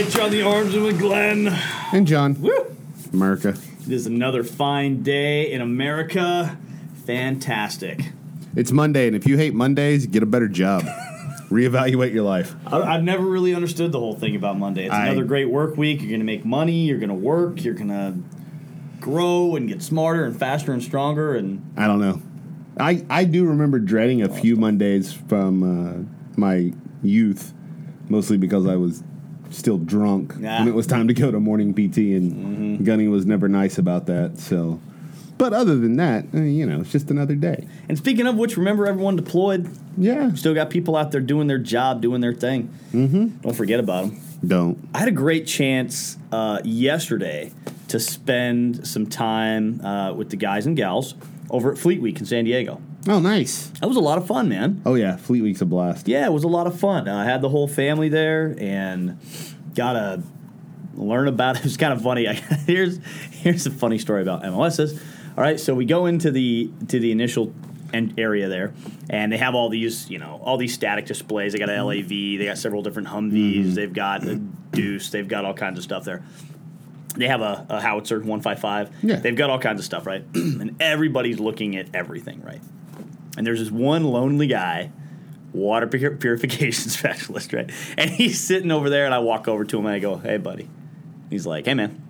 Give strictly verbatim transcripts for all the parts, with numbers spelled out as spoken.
John the Orangeman with Glenn. And John. Woo! America. It is another fine day in America. Fantastic. It's Monday, and if you hate Mondays, get a better job. Reevaluate your life. I, I've never really understood the whole thing about Monday. It's I- another great work week. You're going to make money. You're going to work. You're going to grow and get smarter and faster and stronger. And I don't know. I, I do remember dreading a few Mondays from uh, my youth, mostly because I was still drunk Yeah. when it was time to go to morning P T, and Mm-hmm. Gunny was never nice about that. So, but other than that, eh, you know, it's just another day. And speaking of which, remember everyone deployed? Yeah. Still got people out there doing their job, doing their thing. Mm-hmm. Don't forget about them. Don't. I had a great chance uh, yesterday to spend some time uh, with the guys and gals over at Fleet Week in San Diego. Oh, nice. That was a lot of fun, man. Oh, yeah. Fleet Week's a blast. Yeah, it was a lot of fun. I had the whole family there and got to learn about it. It was kind of funny. I, here's here's a funny story about M L Ss. All right, so we go into the to the initial end area there, and they have all these, you know, all these static displays. They got an L A V. They got several different Humvees. Mm-hmm. They've got a Deuce. They've got all kinds of stuff there. They have a, a howitzer, one fifty-five. Yeah. They've got all kinds of stuff, right? And everybody's looking at everything, right? And there's this one lonely guy, water pur- purification specialist, right? And he's sitting over there, and I walk over to him, and I go, hey, buddy. He's like, hey, man.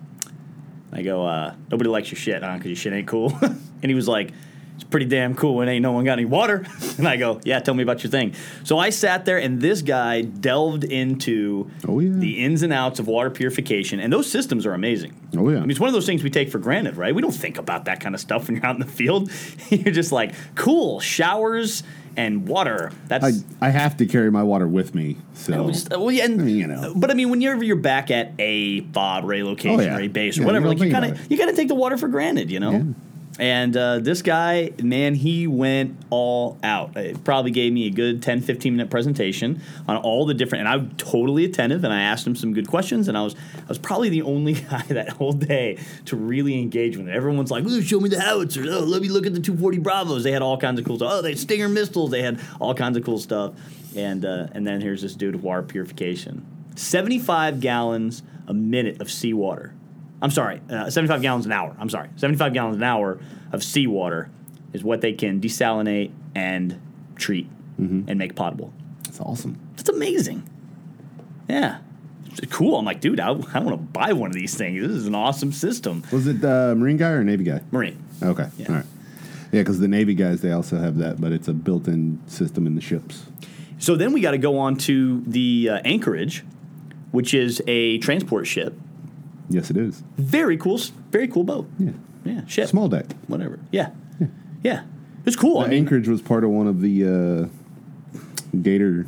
I go, uh, nobody likes your shit, huh? Because your shit ain't cool. And he was like, it's pretty damn cool when ain't no one got any water. And I go, yeah, tell me about your thing. So I sat there, and this guy delved into Oh, yeah. the ins and outs of water purification. And those systems are amazing. Oh, yeah. I mean, it's one of those things we take for granted, right? We don't think about that kind of stuff when you're out in the field. You're just like, cool, showers and water. That's I, I have to carry my water with me, so well, just- well, yeah, and, I mean, you know. But I mean, whenever you're back at a fob or a location Oh, yeah. or a base or Yeah, whatever, you like don't you think kind about of you got to take the water for granted, you know. Yeah. And uh, this guy, man, he went all out. It probably gave me a good ten, fifteen minute presentation on all the different, and I was totally attentive, and I asked him some good questions, and I was I was probably the only guy that whole day to really engage with it. Everyone's like, "Ooh, show me the howitzers. Oh, let me look at the two forty Bravos." They had all kinds of cool stuff. Oh, they had Stinger missiles. They had all kinds of cool stuff. And uh, and then here's this dude with water purification. seventy-five gallons a minute of seawater. I'm sorry, uh, seventy-five gallons an hour. I'm sorry, seventy-five gallons an hour of seawater is what they can desalinate and treat Mm-hmm. and make potable. That's awesome. That's amazing. Yeah. It's cool. I'm like, dude, I, I want to buy one of these things. This is an awesome system. Was it uh, Marine guy or Navy guy? Marine. Okay, Yeah. all right. Yeah, because the Navy guys, they also have that, but it's a built-in system in the ships. So then we got to go on to the uh, Anchorage, which is a transport ship. Yes, it is. Very cool. s- Very cool boat. Yeah. Yeah. Ship. Small deck. Whatever. Yeah. Yeah. It's cool. The I mean, Anchorage was part of one of the uh, Gator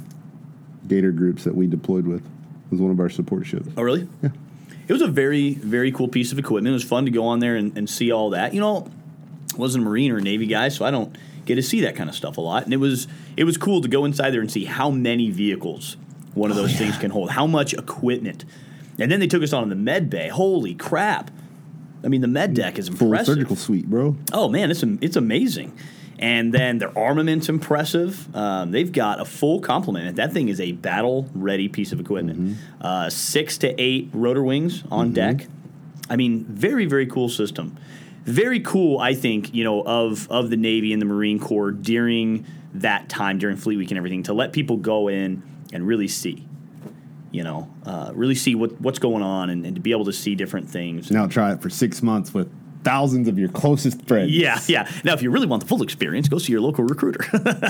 Gator groups that we deployed with. It was one of our support ships. oh, really? Yeah. It was a very, very cool piece of equipment. It was fun to go on there and, and see all that. You know, I wasn't a Marine or a Navy guy, so I don't get to see that kind of stuff a lot. And it was it was cool to go inside there and see how many vehicles one of those things can hold, how much equipment. And then they took us on the med bay. Holy crap. I mean, the med deck is Full impressive. surgical suite, bro. Oh, man, it's it's amazing. And then their armament's impressive. Um, they've got a full complement. That thing is a battle-ready piece of equipment. Mm-hmm. Uh, six to eight rotor wings on deck. I mean, very, very cool system. Very cool, I think, you know, of, of the Navy and the Marine Corps during that time, during Fleet Week and everything, to let people go in and really see. You know, uh, really see what what's going on and, and to be able to see different things. Now try it for six months with thousands of your closest friends. Yeah, yeah. Now, if you really want the full experience, go see your local recruiter.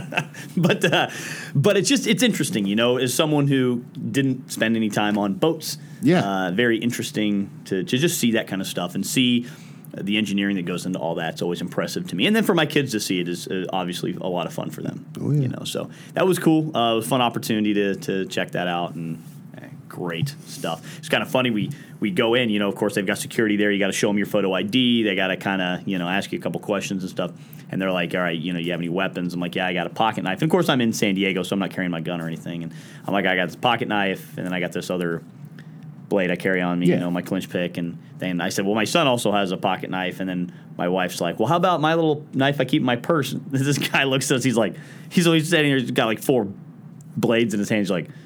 but uh, but it's just it's interesting, you know, as someone who didn't spend any time on boats. Yeah. Uh, very interesting to to just see that kind of stuff and see the engineering that goes into all that. It's always impressive to me. And then for my kids to see it is uh, obviously a lot of fun for them. Oh, yeah. You know, so that was cool. Uh, it was a fun opportunity to to check that out and. Great stuff. It's kind of funny. We we go in, you know, of course, they've got security there. You got to show them your photo I D. They got to kind of, you know, ask you a couple questions and stuff. And they're like, all right, you know, you have any weapons? I'm like, yeah, I got a pocket knife. And of course, I'm in San Diego, so I'm not carrying my gun or anything. And I'm like, I got this pocket knife, and then I got this other blade I carry on me, Yeah. you know, my clinch pick. And then I said, well, my son also has a pocket knife. And then my wife's like, well, how about my little knife I keep in my purse? And this guy looks at us. He's like, he's always sitting here. He's got like four blades in his hands. He's like,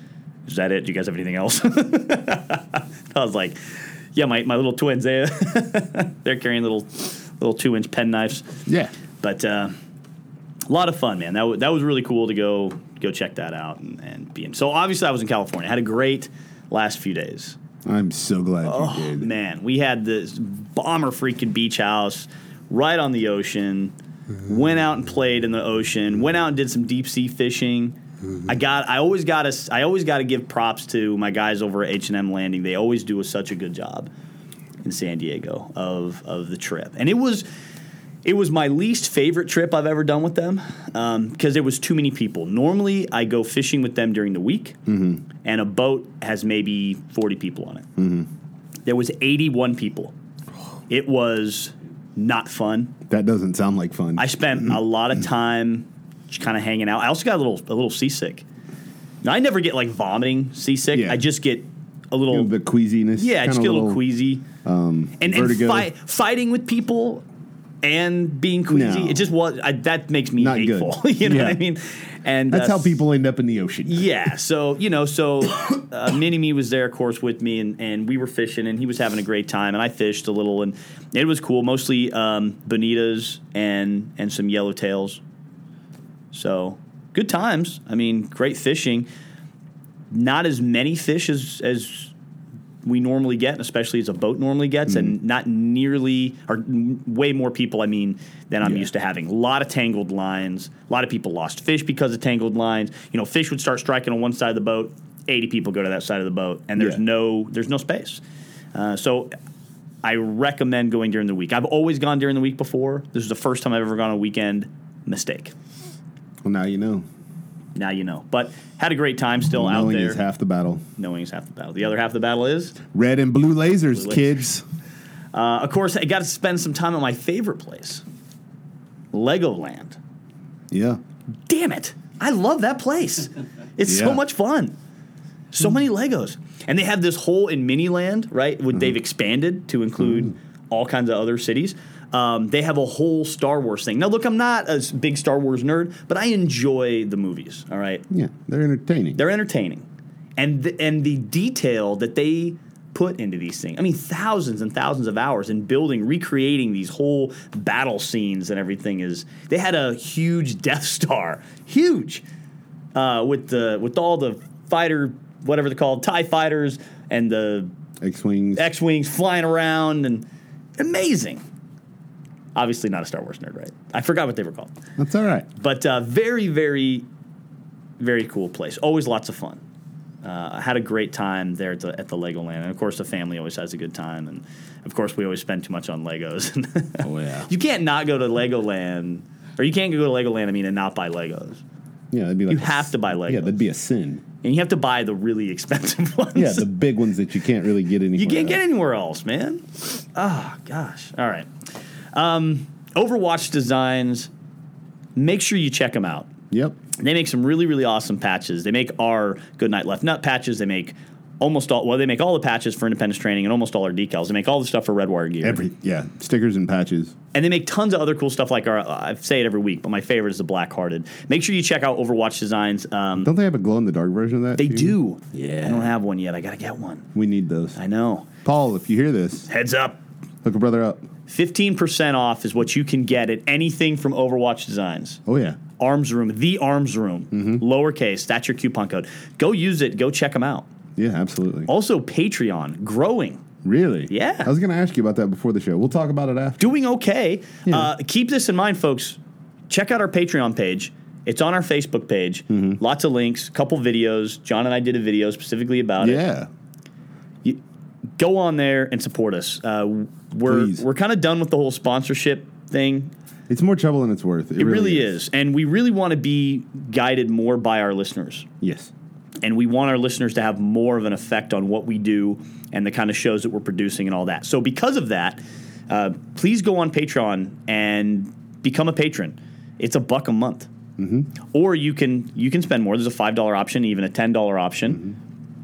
is that it? Do you guys have anything else? I was like, yeah, my, my little twins, they, they're carrying little little two-inch pen knives. Yeah. But uh, a lot of fun, man. That, w- that was really cool to go go check that out and, and be in. So obviously I was in California. I had a great last few days. I'm so glad Oh, you did. man. We had this bomber freaking beach house right on the ocean. Mm-hmm. Went out and played in the ocean. Went out and did some deep sea fishing. Mm-hmm. I got. I always got to. I always got to give props to my guys over at H and M Landing. They always do a, such a good job in San Diego of of the trip. And it was it was my least favorite trip I've ever done with them because um, there was too many people. Normally, I go fishing with them during the week, mm-hmm. and a boat has maybe forty people on it. Mm-hmm. There was eighty-one people. It was not fun. That doesn't sound like fun. I spent a lot of time just kind of hanging out. I also got a little a little seasick. Now, I never get like vomiting seasick. Yeah. I just get a little you know, the queasiness. Yeah, I just get a little, little queasy. Um, and and fi- fighting with people and being queasy, no. it just was I, that makes me Not hateful. you know yeah. what I mean? And that's uh, how people end up in the ocean. Yeah. So you know, so uh, Mini Me was there, of course, with me, and, and we were fishing, and he was having a great time, and I fished a little, and it was cool. Mostly um, bonitas and and some yellowtails. So good times. I mean, great fishing. Not as many fish as as we normally get, especially as a boat normally gets, mm. and not nearly, or way more people, I mean, than I'm yeah. used to having. A lot of tangled lines. A lot of people lost fish because of tangled lines. You know, fish would start striking on one side of the boat, eighty people go to that side of the boat, and there's yeah. no there's no space. Uh, so I recommend going during the week. I've always gone during the week before. This is the first time I've ever gone on a weekend. Mistake. Well, now you know. Now you know. But had a great time still Knowing out there. Knowing is half the battle. Knowing is half the battle. The other half of the battle is? Red and blue lasers, blue lasers. kids. Uh, of course, I got to spend some time at my favorite place, Legoland. Yeah. Damn it. I love that place. It's yeah. so much fun. So many Legos. And they have this whole in Miniland, right? What mm-hmm. they've expanded to include mm-hmm. all kinds of other cities. Um, they have a whole Star Wars thing. Now, look, I'm not a big Star Wars nerd, but I enjoy the movies, all right? Yeah, they're entertaining. They're entertaining. And the, and the detail that they put into these things. I mean, thousands and thousands of hours in building, recreating these whole battle scenes and everything is. They had a huge Death Star, huge, uh, with the with all the fighter, whatever they're called, TIE fighters and the X-wings, X-wings flying around, and amazing. Obviously not a Star Wars nerd, right? I forgot what they were called. That's all right. But uh, very, very, very cool place. Always lots of fun. Uh, I had a great time there at the, at the Legoland. And, of course, the family always has a good time. And, of course, we always spend too much on Legos. Oh, yeah. You can't not go to Legoland. Or you can't go to Legoland, I mean, and not buy Legos. Yeah, that'd be like You have to buy Legos. Yeah, that'd be a sin. And you have to buy the really expensive ones. Yeah, the big ones that you can't really get anywhere You can't else. get anywhere else, man. Oh, gosh. All right. Um, Overwatch Designs, make sure you check them out. Yep. They make some really, really awesome patches. They make our Goodnight Left Nut patches. They make almost all, well, they make all the patches for Independence Training and almost all our decals. They make all the stuff for Redwire Gear. Every, yeah, stickers and patches. And they make tons of other cool stuff like our, I say it every week, but my favorite is the Black Hearted. Make sure you check out Overwatch Designs. Um, don't they have a glow-in-the-dark version of that, They too? do. Yeah. I don't have one yet. I got to get one. We need those. I know. Paul, if you hear this. Heads up. Hook a brother up. fifteen percent off is what you can get at anything from Overwatch Designs. Oh, yeah. Arms Room, the Arms Room, mm-hmm. lowercase, that's your coupon code. Go use it. Go check them out. Yeah, absolutely. Also, Patreon, growing. Really? Yeah. I was going to ask you about that before the show. We'll talk about it after. Doing okay. Yeah. Uh, keep this in mind, folks. Check out our Patreon page. It's on our Facebook page. Mm-hmm. Lots of links, couple videos. John and I did a video specifically about yeah. it. Yeah. Go on there and support us. Uh, we're Please. we're kind of done with the whole sponsorship thing. It's more trouble than it's worth. It, It really, really is. And we really want to be guided more by our listeners. Yes. And we want our listeners to have more of an effect on what we do and the kind of shows that we're producing and all that. So because of that, uh, please go on Patreon and become a patron. It's a buck a month. Mm-hmm. Or you can you can spend more. There's a five dollar option, even a ten dollar option. Mm-hmm.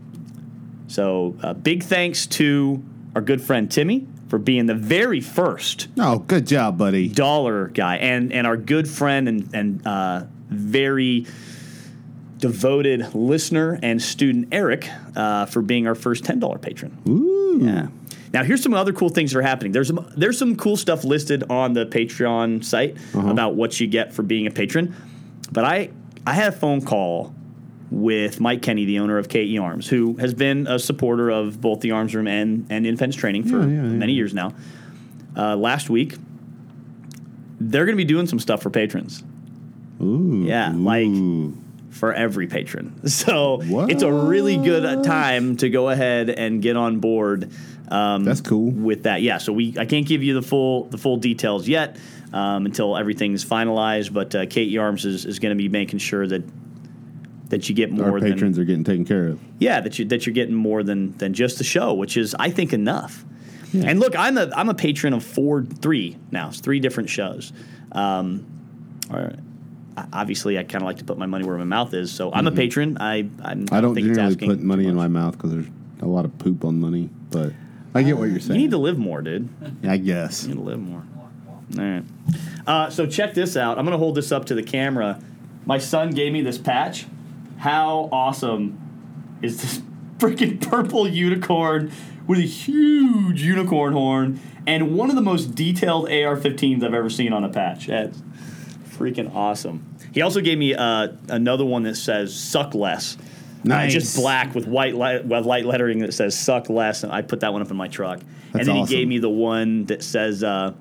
So uh, big thanks to our good friend Timmy for being the very first Oh, good job, buddy. dollar guy. And and our good friend and, and uh, very devoted listener and student Eric uh, for being our first ten dollar patron. Ooh. Yeah. Now, here's some other cool things that are happening. There's some, there's some cool stuff listed on the Patreon site uh-huh. about what you get for being a patron. But I I had a phone call with Mike Kenny, the owner of K E Arms, who has been a supporter of both the Arms Room and, and Independence Training for yeah, yeah, many yeah. years now. Uh, last week, they're going to be doing some stuff for patrons. Ooh. Yeah, Ooh. like for every patron. So what? It's a really good time to go ahead and get on board. Um, That's cool. With that, yeah. So we I can't give you the full the full details yet um, until everything's finalized. But uh, K E Arms is, is going to be making sure that that you get more. Our patrons than, are getting taken care of. Yeah, that you that you're getting more than than just the show, which is I think enough. Yeah. And look, I'm a I'm a patron of four three now. It's three different shows. Um, or, obviously, I kind of like to put my money where my mouth is. So I'm mm-hmm. a patron. I I'm, I don't think it's generally asking put money in my mouth because there's a lot of poop on money, but. I get what you're saying. You need to live more, dude. I guess. You need to live more. All right. Uh, so check this out. I'm going to hold this up to the camera. My son gave me this patch. How awesome is this freaking purple unicorn with a huge unicorn horn and one of the most detailed A R fifteens I've ever seen on a patch? That's freaking awesome. He also gave me uh, another one that says "Suck Less." Nice. Uh, just black with white light, with light lettering that says "Suck Less," and I put that one up in my truck. That's and then awesome. he gave me the one that says, uh,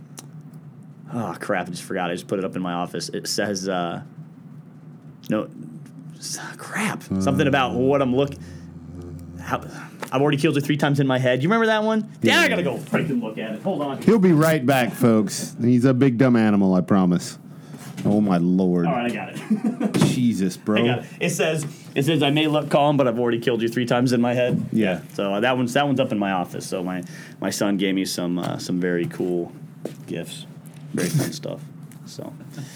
"Oh crap! I just forgot. I just put it up in my office." It says, uh, "No, crap! Uh, Something about what I'm looking. How I've already killed you three times in my head. You remember that one? Yeah, I gotta go freaking look at it. Hold on. He'll be right back, folks. He's a big dumb animal, I promise. Oh my lord! All right, I got it. Jesus, bro. I got it. It says it says I may look calm, but I've already killed you three times in my head. Yeah. So uh, that one's that one's up in my office. So my, my son gave me some uh, some very cool gifts, very fun stuff. So.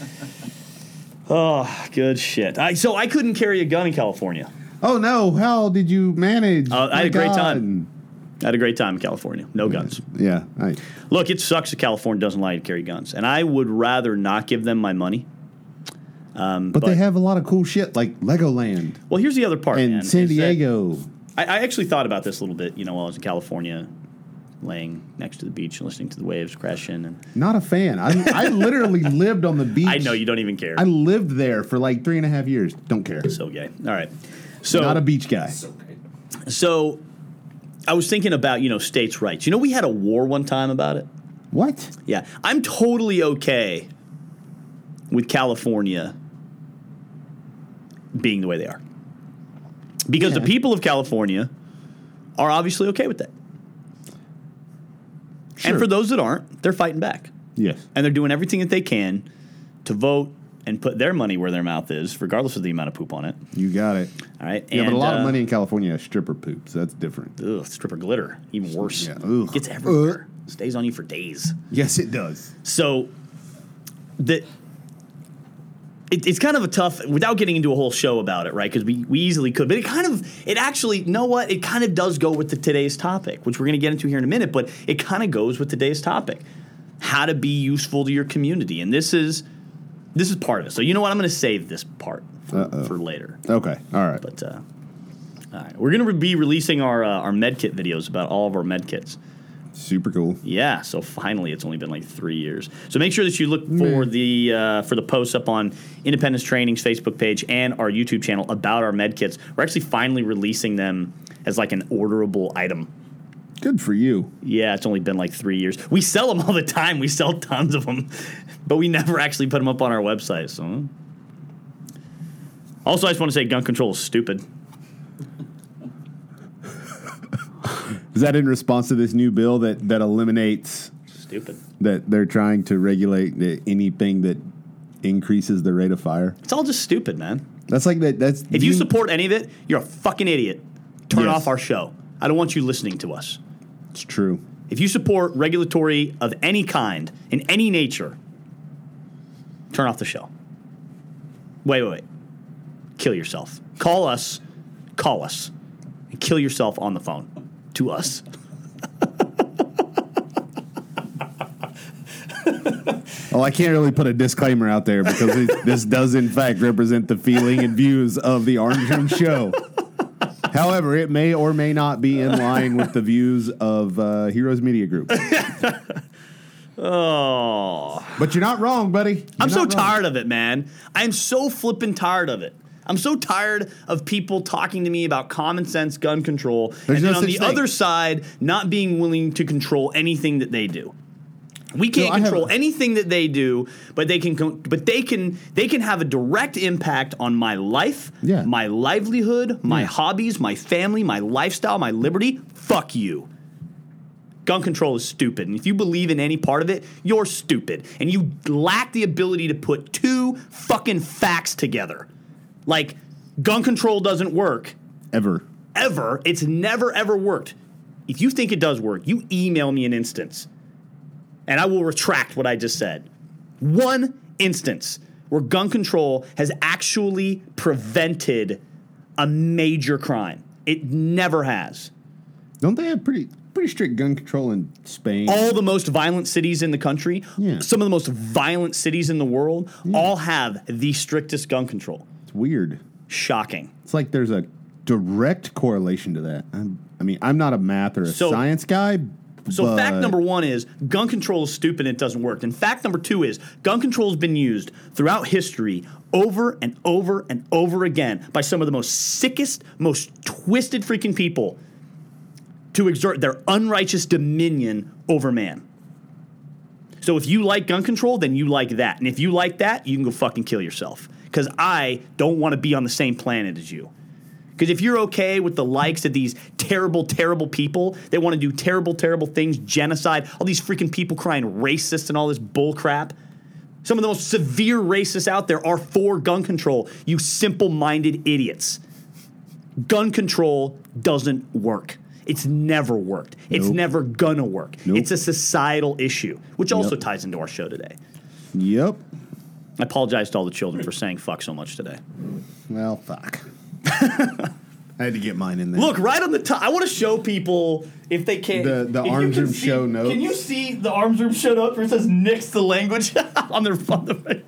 Oh, good shit. I, so I couldn't carry a gun in California. Oh no! How did you manage? Uh, I had a great God. time. I had a great time in California. No guns. Yeah. I, Look, it sucks that California doesn't allow you to carry guns, and I would rather not give them my money. Um, but, but they have a lot of cool shit like Legoland. Well, here's the other part, and man, San Diego. I, I actually thought about this a little bit, you know, while I was in California, laying next to the beach and listening to the waves crash in. And not a fan. I, I literally lived on the beach. I know you don't even care. I lived there for like three and a half years. Don't care. So gay. All right. So not a beach guy. So gay. So I was thinking about, you know, states' rights. You know, we had a war one time about it. What? Yeah. I'm totally okay with California being the way they are. Because yeah. the people of California are obviously okay with that. Sure. And for those that aren't, they're fighting back. Yes. And they're doing everything that they can to vote and put their money where their mouth is, regardless of the amount of poop on it. You got it. All right. Yeah, and, but a lot uh, of money in California is stripper poop, so that's different. Ugh, stripper glitter. Even worse. Yeah. Ugh. It gets everywhere. Ugh. Stays on you for days. Yes, it does. So the it, it's kind of a tough, without getting into a whole show about it, right? Because we, we easily could. But it kind of, it actually, you know what? It kind of does go with the, today's topic, which we're going to get into here in a minute. But it kind of goes with today's topic. How to be useful to your community. And this is... This is part of it. So you know what? I'm going to save this part for, for later. Okay. All right. But uh, all right. We're going to be releasing our uh, our med kit videos about all of our med kits. Super cool. Yeah. So finally, it's only been like three years. So make sure that you look for the uh, for the posts up on Independence Training's Facebook page and our YouTube channel about our med kits. We're actually finally releasing them as like an orderable item. Good for you. Yeah, it's only been like three years. We sell them all the time. We sell tons of them, but we never actually put them up on our website. So, also, I just want to say gun control is stupid. Is that in response to this new bill that, that eliminates... Stupid. That they're trying to regulate the, anything that increases the rate of fire? It's all just stupid, man. That's like that. That's If you, you support any of it, you're a fucking idiot. Turn yes. off our show. I don't want you listening to us. It's true. If you support regulatory of any kind, in any nature, turn off the show. Wait, wait, wait. Kill yourself. Call us. Call us. And kill yourself on the phone. To us. Well, I can't really put a disclaimer out there because it, this does, in fact, represent the feeling and views of the Arms Room Show. However, it may or may not be in line with the views of uh, Heroes Media Group. Oh. But you're not wrong, buddy. You're I'm so not wrong. tired of it, man. I'm so flippin' tired of it. I'm so tired of people talking to me about common sense gun control, There's and then no on such the thing. other side, not being willing to control anything that they do. We can't So I have- control anything that they do, but they can. co- But they can. They can have a direct impact on my life, Yeah. my livelihood, my Yeah. hobbies, my family, my lifestyle, my liberty. Fuck you. Gun control is stupid, and if you believe in any part of it, you're stupid, and you lack the ability to put two fucking facts together. Like, gun control doesn't work. Ever. Ever. It's never, ever worked. If you think it does work, you email me an instance, and I will retract what I just said. One instance where gun control has actually prevented a major crime. It never has. Don't they have pretty pretty strict gun control in Spain? All the most violent cities in the country, Yeah. some of the most violent cities in the world, all have the strictest gun control. It's weird. Shocking. It's like there's a direct correlation to that. I'm, I mean, I'm not a math or a So- science guy. So but fact number one is gun control is stupid and it doesn't work. And fact number two is gun control has been used throughout history over and over and over again by some of the most sickest, most twisted freaking people to exert their unrighteous dominion over man. So if you like gun control, then you like that. And if you like that, you can go fucking kill yourself. Because I don't want to be on the same planet as you. Because if you're okay with the likes of these terrible, terrible people that want to do terrible, terrible things, genocide, all these freaking people crying racist and all this bull crap, some of the most severe racists out there are for gun control, you simple-minded idiots. Gun control doesn't work. It's never worked. It's Nope. never gonna work. Nope. It's a societal issue, which also Yep. ties into our show today. Yep. I apologize to all the children for saying fuck so much today. Well, fuck. I had to get mine in there. Look, right on the top. I want to show people if they can. The- the if you Arms can Room see- show notes. Can you see the Arms Room show notes where it says "nix the language" on the on the?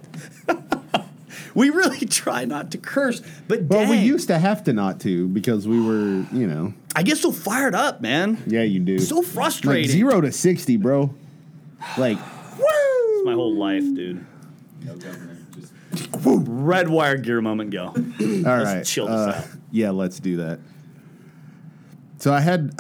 We really try not to curse, but Well, we dang, used to have to not to because we were, you know. I get so fired up, man. Yeah, you do. So like frustrating. zero to sixty, bro. Like, woo! It's my whole life, dude. No government, just Red wire gear moment. Go. All Let's right. chill this uh, out. Yeah, let's do that. So I had,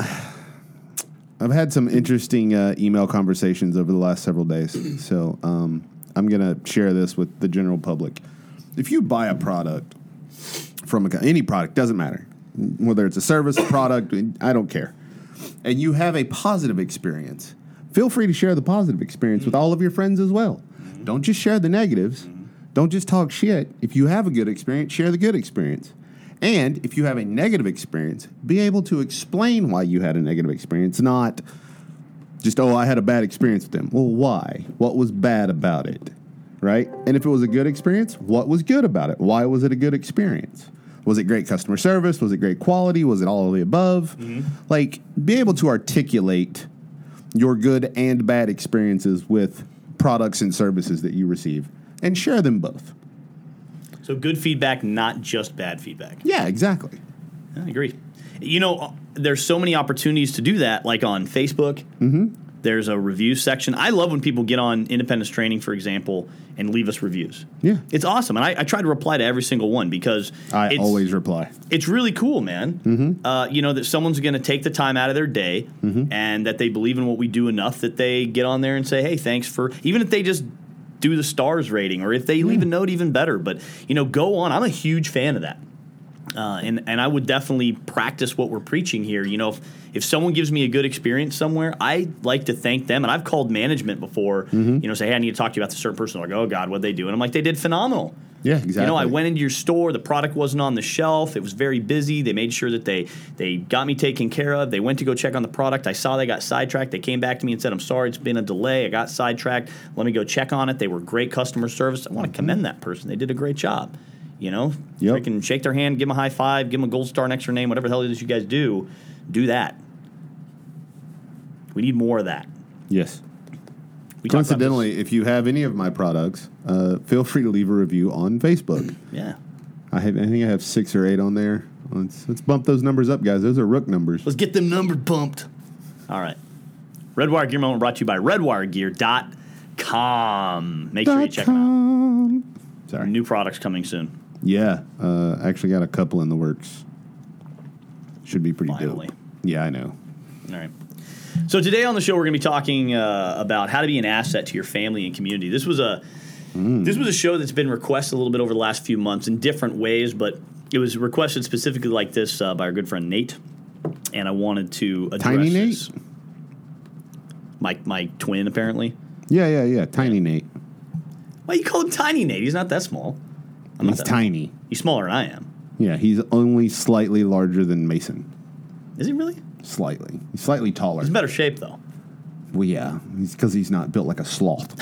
I've had some interesting uh, email conversations over the last several days. So um, I'm gonna share this with the general public. If you buy a product from a, co- any product, doesn't matter whether it's a service, a product, I don't care, and you have a positive experience, feel free to share the positive experience with all of your friends as well. Don't just share the negatives. Don't just talk shit. If you have a good experience, share the good experience. And if you have a negative experience, be able to explain why you had a negative experience, not just, oh, I had a bad experience with them. Well, why? What was bad about it? Right? And if it was a good experience, what was good about it? Why was it a good experience? Was it great customer service? Was it great quality? Was it all of the above? Like, be able to articulate your good and bad experiences with products and services that you receive and share them both. So good feedback, not just bad feedback. Yeah, exactly. I agree. You know, there's so many opportunities to do that, like on Facebook. Mm-hmm. There's a review section. I love when people get on Independence Training, for example, and leave us reviews. Yeah. It's awesome. And I, I try to reply to every single one because I it's, always reply. it's really cool, man. Mm-hmm. Uh, you know, that someone's going to take the time out of their day Mm-hmm. and that they believe in what we do enough that they get on there and say, hey, thanks for, even if they just do the stars rating or if they leave a note, even better. But, you know, go on. I'm a huge fan of that. Uh, and, and I would definitely practice what we're preaching here. You know, if, if someone gives me a good experience somewhere, I like to thank them. And I've called management before, Mm-hmm. you know, say, hey, I need to talk to you about the certain person. They're like, oh, God, what'd they do? And I'm like, they did phenomenal. Yeah, exactly. You know, I went into your store. The product wasn't on the shelf. It was very busy. They made sure that they they got me taken care of. They went to go check on the product. I saw they got sidetracked. They came back to me and said, I'm sorry, it's been a delay. I got sidetracked. Let me go check on it. They were great customer service. I want to commend that person. They did a great job. You know, Yep. freaking shake their hand, give them a high five, give them a gold star next to their name, whatever the hell it is you guys do. Do that. We need more of that. Yes. We talked about Coincidentally, if you have any of my products, uh, feel free to leave a review on Facebook. this. Yeah. I have, I think I have six or eight on there. Let's, let's bump those numbers up, guys. Those are Rook numbers. Let's get them numbers bumped. All right. Redwire Gear Moment brought to you by redwire gear dot com. Make sure you check them out. Sorry. New products coming soon. Yeah, uh, actually got a couple in the works. Should be pretty Finally. dope. Yeah, I know. All right. So today on the show, we're going to be talking uh, about how to be an asset to your family and community. This was a mm. this was a show that's been requested a little bit over the last few months in different ways, but it was requested specifically like this uh, by our good friend Nate, and I wanted to address Tiny Nate? this. My my twin, apparently. Yeah, yeah, yeah. Tiny Nate. Why you call him Tiny Nate? He's not that small. I'm not He's that tiny. Small. He's smaller than I am. Yeah, he's only slightly larger than Mason. Is he really? Slightly. He's slightly taller. He's in better shape, though. Well, yeah. He's because he's not built like a sloth.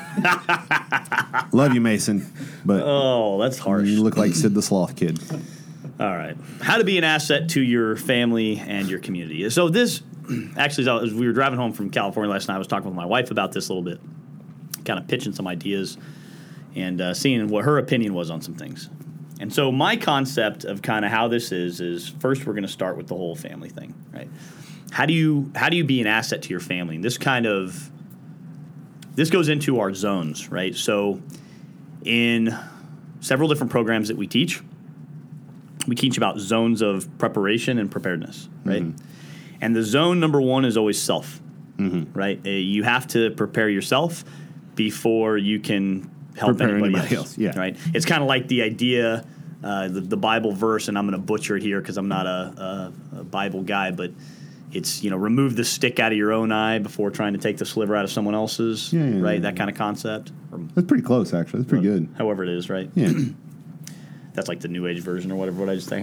Love you, Mason. But Oh, that's harsh. you look like Sid the Sloth Kid. All right. How to be an asset to your family and your community. So this, actually, as we were driving home from California last night, I was talking with my wife about this a little bit, kind of pitching some ideas and uh, seeing what her opinion was on some things. And so my concept of kind of how this is, is first we're going to start with the whole family thing, right? How do you how do you be an asset to your family? And this kind of, this goes into our zones, right? So in several different programs that we teach, we teach about zones of preparation and preparedness, right? Mm-hmm. And the zone number one is always self, mm-hmm. right? Uh, you have to prepare yourself before you can help Prepare anybody, anybody else, else, yeah. right? It's kind of like the idea, uh, the, the Bible verse, and I'm going to butcher it here because I'm not a, a, a Bible guy, but it's, you know, remove the stick out of your own eye before trying to take the sliver out of someone else's, yeah, yeah, right? Yeah, that yeah. kind of concept. Or, That's pretty close, actually. That's pretty good. However it is, right? Yeah. That's like the New Age version or whatever. What I just think.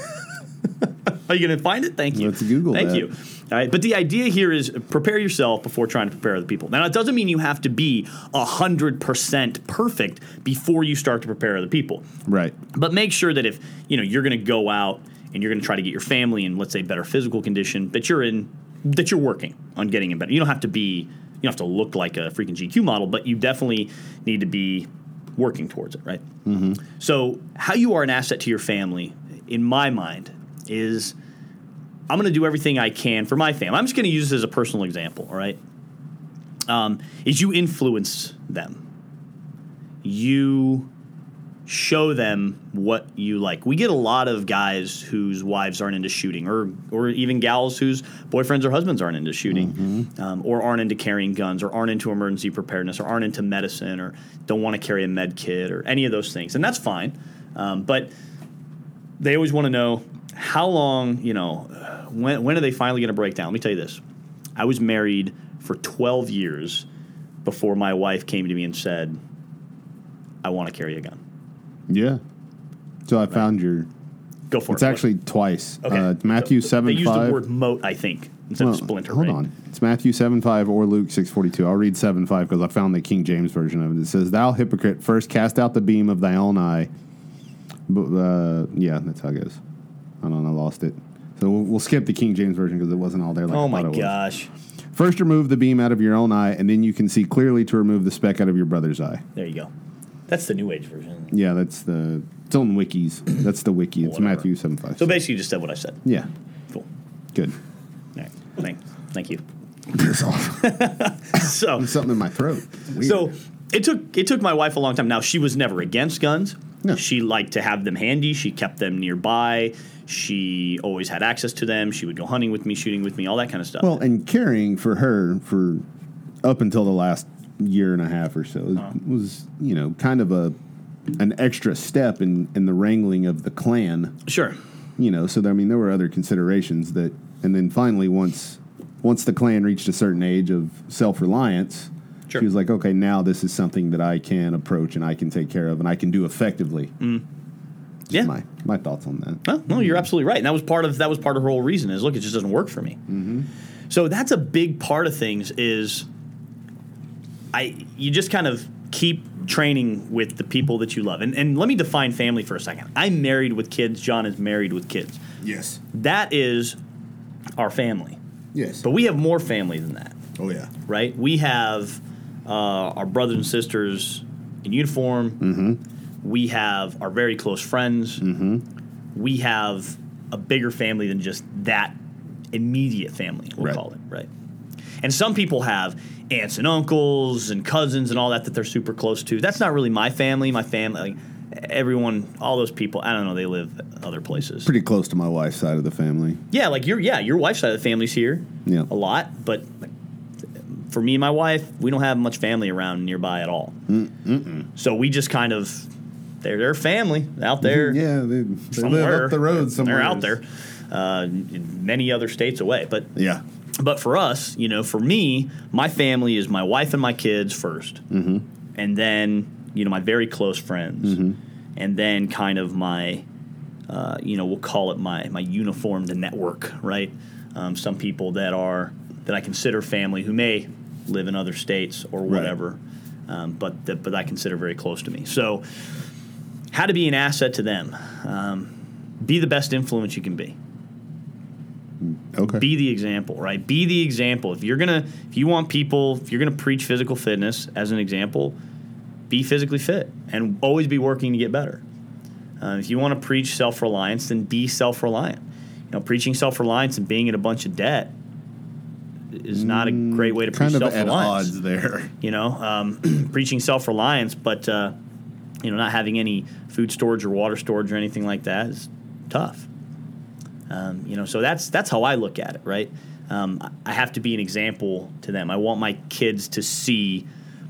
Are you going to find it? Thank you. Let's Google Thank that. you. All right, but the idea here is prepare yourself before trying to prepare other people. Now, it doesn't mean you have to be one hundred percent perfect before you start to prepare other people. Right. But make sure that if, you know, you're going to go out and you're going to try to get your family in, let's say, better physical condition, that you're in, that you're working on getting in better. You don't have to be, you don't have to look like a freaking G Q model, but you definitely need to be working towards it, right? Mm-hmm. So how you are an asset to your family, in my mind, is I'm going to do everything I can for my family. I'm just going to use this as a personal example, all right? Um, is you influence them. You show them what you like. We get a lot of guys whose wives aren't into shooting, or or even gals whose boyfriends or husbands aren't into shooting, mm-hmm. um, or aren't into carrying guns, or aren't into emergency preparedness, or aren't into medicine, or don't want to carry a med kit, or any of those things. And that's fine. Um, but they always want to know how long, you know, when, when are they finally going to break down? Let me tell you this. I was married for twelve years before my wife came to me and said, I want to carry a gun. Yeah. So I found your. Go for it's it. It's actually twice. Okay. Uh, Matthew so, seven They use five. the word moat, I think, instead well, of splinter. Hold right? on. It's Matthew seven five or Luke six forty-two. I'll read seven five because I found the King James version of it. It says, Thou hypocrite, first cast out the beam of thy own eye. But, uh, yeah, that's how it goes. I don't know, I lost it. So we'll, we'll skip the King James version because it wasn't all there like Oh, I my thought it gosh. was. First remove the beam out of your own eye, and then you can see clearly to remove the speck out of your brother's eye. There you go. That's the New Age version. Yeah, that's the... It's on wikis. That's the wiki. It's Whatever. Matthew seven five. So basically you just said what I said. Yeah. Cool. Good. All right. Thank, thank you. Piss off. So, There's something in my throat. It's weird. so it took it took my wife a long time. Now, she was never against guns. No. She liked to have them handy. She kept them nearby. She always had access to them. She would go hunting with me, shooting with me, all that kind of stuff. Well, and carrying for her for up until the last year and a half or so was, Uh-huh. was you know, kind of a an extra step in, in the wrangling of the clan. Sure. You know, so I mean, there were other considerations that, and then finally, once once the clan reached a certain age of self reliance, Sure. she was like, okay, now this is something that I can approach and I can take care of and I can do effectively. Mm. Yeah. My my thoughts on that. Well, no, you're absolutely right. And that was part of that was part of her whole reason is, look, it just doesn't work for me. Mm-hmm. So that's a big part of things is I you just kind of keep training with the people that you love. And and let me define family for a second. I'm married with kids. John is married with kids. Yes. That is our family. Yes. But we have more family than that, Oh yeah. right? We have uh, our brothers and sisters in uniform. Mm-hmm. We have our very close friends. Mm-hmm. We have a bigger family than just that immediate family, we'll Right. call it, right? And some people have aunts and uncles and cousins and all that that they're super close to. That's not really my family. My family, like, everyone, all those people, I don't know, they live other places. Pretty close to my wife's side of the family. Yeah, like your yeah, your wife's side of the family's here Yeah. a lot, but like, for me and my wife, we don't have much family around nearby at all. Mm-mm. So we just kind of they're their family out there. Yeah, they, they somewhere. live up the road somewhere. They're out there, uh, in many other states away. But Yeah. but for us, you know, for me, my family is my wife and my kids first, Mm-hmm. and then you know my very close friends, Mm-hmm. and then kind of my, uh, you know, we'll call it my my uniformed network, right? Um, some people that are that I consider family who may live in other states or Right. whatever, um, but that, but I consider very close to me. So, how to be an asset to them? Um, be the best influence you can be. Okay. Be the example, right? Be the example. If you're gonna, if you want people, if you're gonna preach physical fitness as an example, be physically fit and always be working to get better. Uh, if you want to preach self-reliance, then be self-reliant. You know, preaching self-reliance and being in a bunch of debt is not a great way to preach kind of at self-reliance. odds there. You know, um, preaching self-reliance, but uh, you know, not having any food storage or water storage or anything like that is tough. Um, you know, so that's that's how I look at it, right? Um, I have to be an example to them. I want my kids to see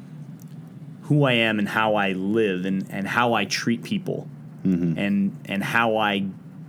who I am and how I live and, and how I treat people, Mm-hmm. and and how I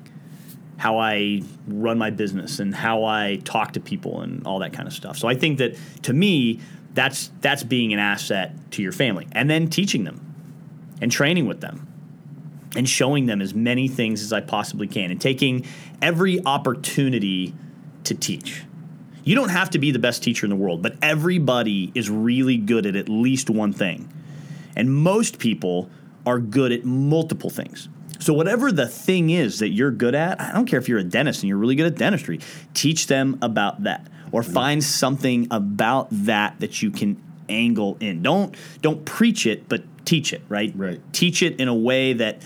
how I run my business and how I talk to people and all that kind of stuff. So I think that to me, that's that's being an asset to your family, and then teaching them and training with them and showing them as many things as I possibly can and taking every opportunity to teach. You don't have to be the best teacher in the world, but everybody is really good at at least one thing. And most people are good at multiple things. So whatever the thing is that you're good at, I don't care if you're a dentist and you're really good at dentistry, teach them about that, or find something about that that you can angle in. Don't don't preach it, but teach it, right? Right. Teach it in a way that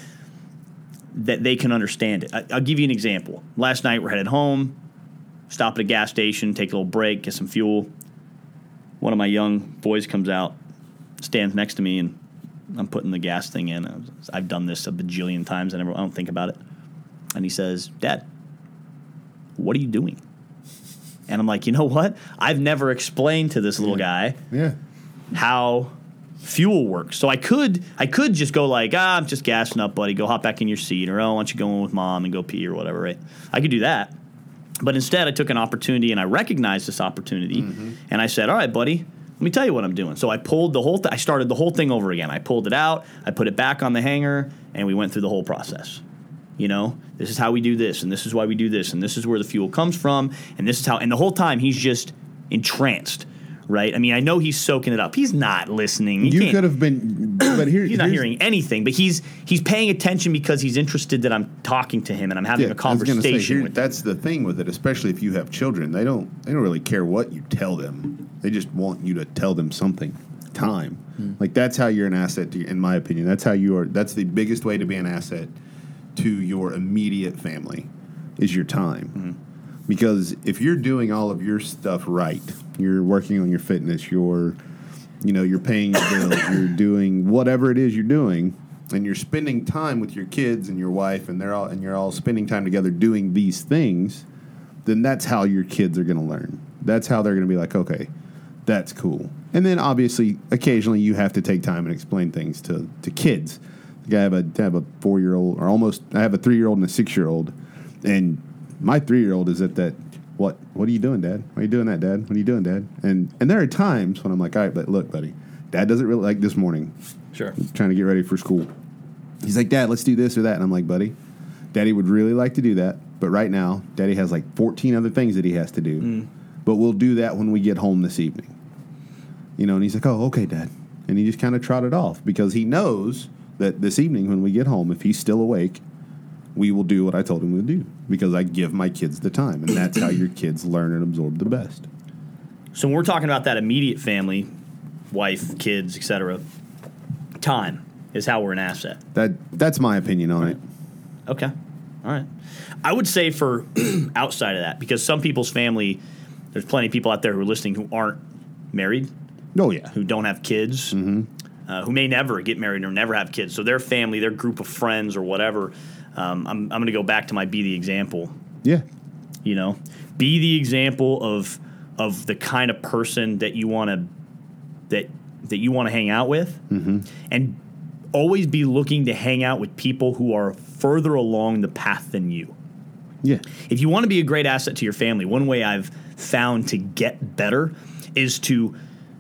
that they can understand it. I, I'll give you an example. Last night we're headed home, stop at a gas station, take a little break, get some fuel. One of my young boys comes out, stands next to me, and I'm putting the gas thing in. I've done this a bajillion times. I never, I don't think about it. And he says, "Dad, what are you doing?" And I'm like, you know what? I've never explained to this little guy Yeah. how fuel works. So I could, I could just go like, ah, I'm just gassing up, buddy. Go hop back in your seat, or oh, why don't you go in with mom and go pee or whatever, right? I could do that. But instead, I took an opportunity, and I recognized this opportunity, Mm-hmm. and I said, all right, buddy, let me tell you what I'm doing. So I pulled the whole th- I started the whole thing over again. I pulled it out, I put it back on the hanger, and we went through the whole process. You know, this is how we do this, and this is why we do this, and this is where the fuel comes from, and this is how, and the whole time he's just entranced, right? I mean, I know he's soaking it up. He's not listening. You can't- could have been, but here He's not here's- hearing anything, but he's he's paying attention because he's interested that I'm talking to him and I'm having Yeah, a I was gonna conversation say, here, with him. that's the thing with it, especially if you have children. They don't they don't really care what you tell them. They just want you to tell them something. Time. Hmm. Like that's how you're an asset to, in my opinion. That's how you are. That's the biggest way to be an asset to your immediate family is your time. Hmm. Because if you're doing all of your stuff right, you're working on your fitness, you're you know, you're paying your bills, you're doing whatever it is you're doing, and you're spending time with your kids and your wife, and they're all and you're all spending time together doing these things, then that's how your kids are going to learn. That's how they're going to be like, okay, that's cool. And then obviously, occasionally, you have to take time and explain things to, to kids. Like I have a I have a four year old, or almost I have a three year old and a six year old, and my three year old is at that. What What are you doing, Dad? Why are you doing that, Dad? What are you doing, Dad? And and there are times when I'm like, all right, but look, buddy, Dad doesn't really like this morning. Sure. Trying to get ready for school. He's like, Dad, let's do this or that. And I'm like, buddy, Daddy would really like to do that. But right now, Daddy has like fourteen other things that he has to do. Mm. But we'll do that when we get home this evening. You know, and he's like, oh, okay, Dad. And he just kind of trotted off because he knows that this evening when we get home, if he's still awake, we will do what I told him we'll do because I give my kids the time. And that's how your kids learn and absorb the best. So when we're talking about that immediate family, wife, kids, et cetera. Time is how we're an asset. That that's my opinion on it. Okay. All right. I would say for outside of that, because some people's family, there's plenty of people out there who are listening who aren't married, Oh yeah. who don't have kids, mm-hmm. uh, who may never get married or never have kids. So their family, their group of friends or whatever, um, I'm, I'm going to go back to my be the example. Yeah. You know, be the example of of the kind of person that you want to that that you want to hang out with, mm-hmm. and always be looking to hang out with people who are further along the path than you. Yeah. If you want to be a great asset to your family, one way I've found to get better is to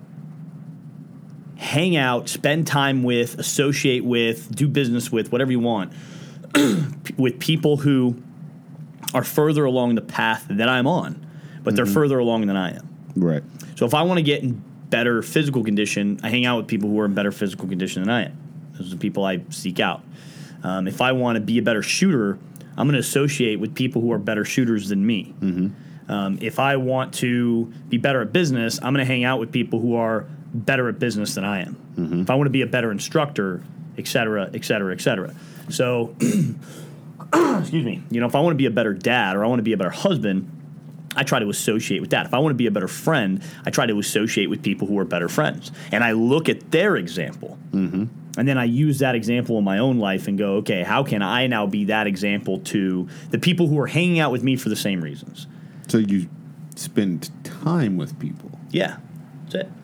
hang out, spend time with, associate with, do business with, whatever you want, with people who are further along the path that I'm on, but mm-hmm. they're further along than I am. Right. So if I want to get in better physical condition, I hang out with people who are in better physical condition than I am. Those are the people I seek out. Um, if I want to be a better shooter, I'm going to associate with people who are better shooters than me. Mm-hmm. Um, if I want to be better at business, I'm going to hang out with people who are better at business than I am. Mm-hmm. If I want to be a better instructor, et cetera, et cetera, et cetera. So, excuse me, you know, if I want to be a better dad or I want to be a better husband, I try to associate with that. If I want to be a better friend, I try to associate with people who are better friends. And I look at their example. Mm-hmm. And then I use that example in my own life and go, okay, how can I now be that example to the people who are hanging out with me for the same reasons? So you spend time with people. Yeah, that's it.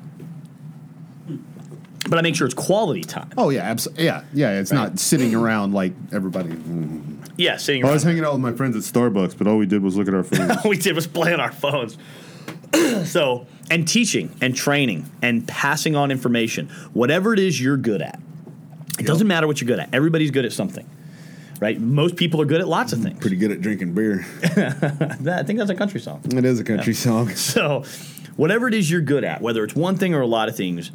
But I make sure it's quality time. Oh, yeah, absolutely. Yeah, yeah, it's right. Not sitting around like everybody. Mm. Yeah, sitting around. I was hanging out with my friends at Starbucks, but all we did was look at our phones. All we did was play on our phones. So, and teaching and training and passing on information, whatever it is you're good at. It yep. doesn't matter what you're good at. Everybody's good at something, right? Most people are good at lots of things. Pretty good at drinking beer. I think that's a country song. It is a country yeah. song. So, whatever it is you're good at, whether it's one thing or a lot of things,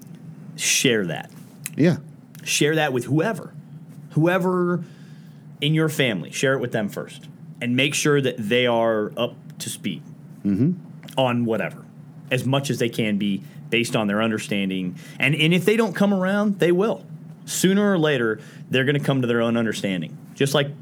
share that. Yeah. Share that with whoever. Whoever in your family. Share it with them first. And make sure that they are up to speed mm-hmm. on whatever. As much as they can be based on their understanding. And, and if they don't come around, they will. Sooner or later, they're going to come to their own understanding. Just like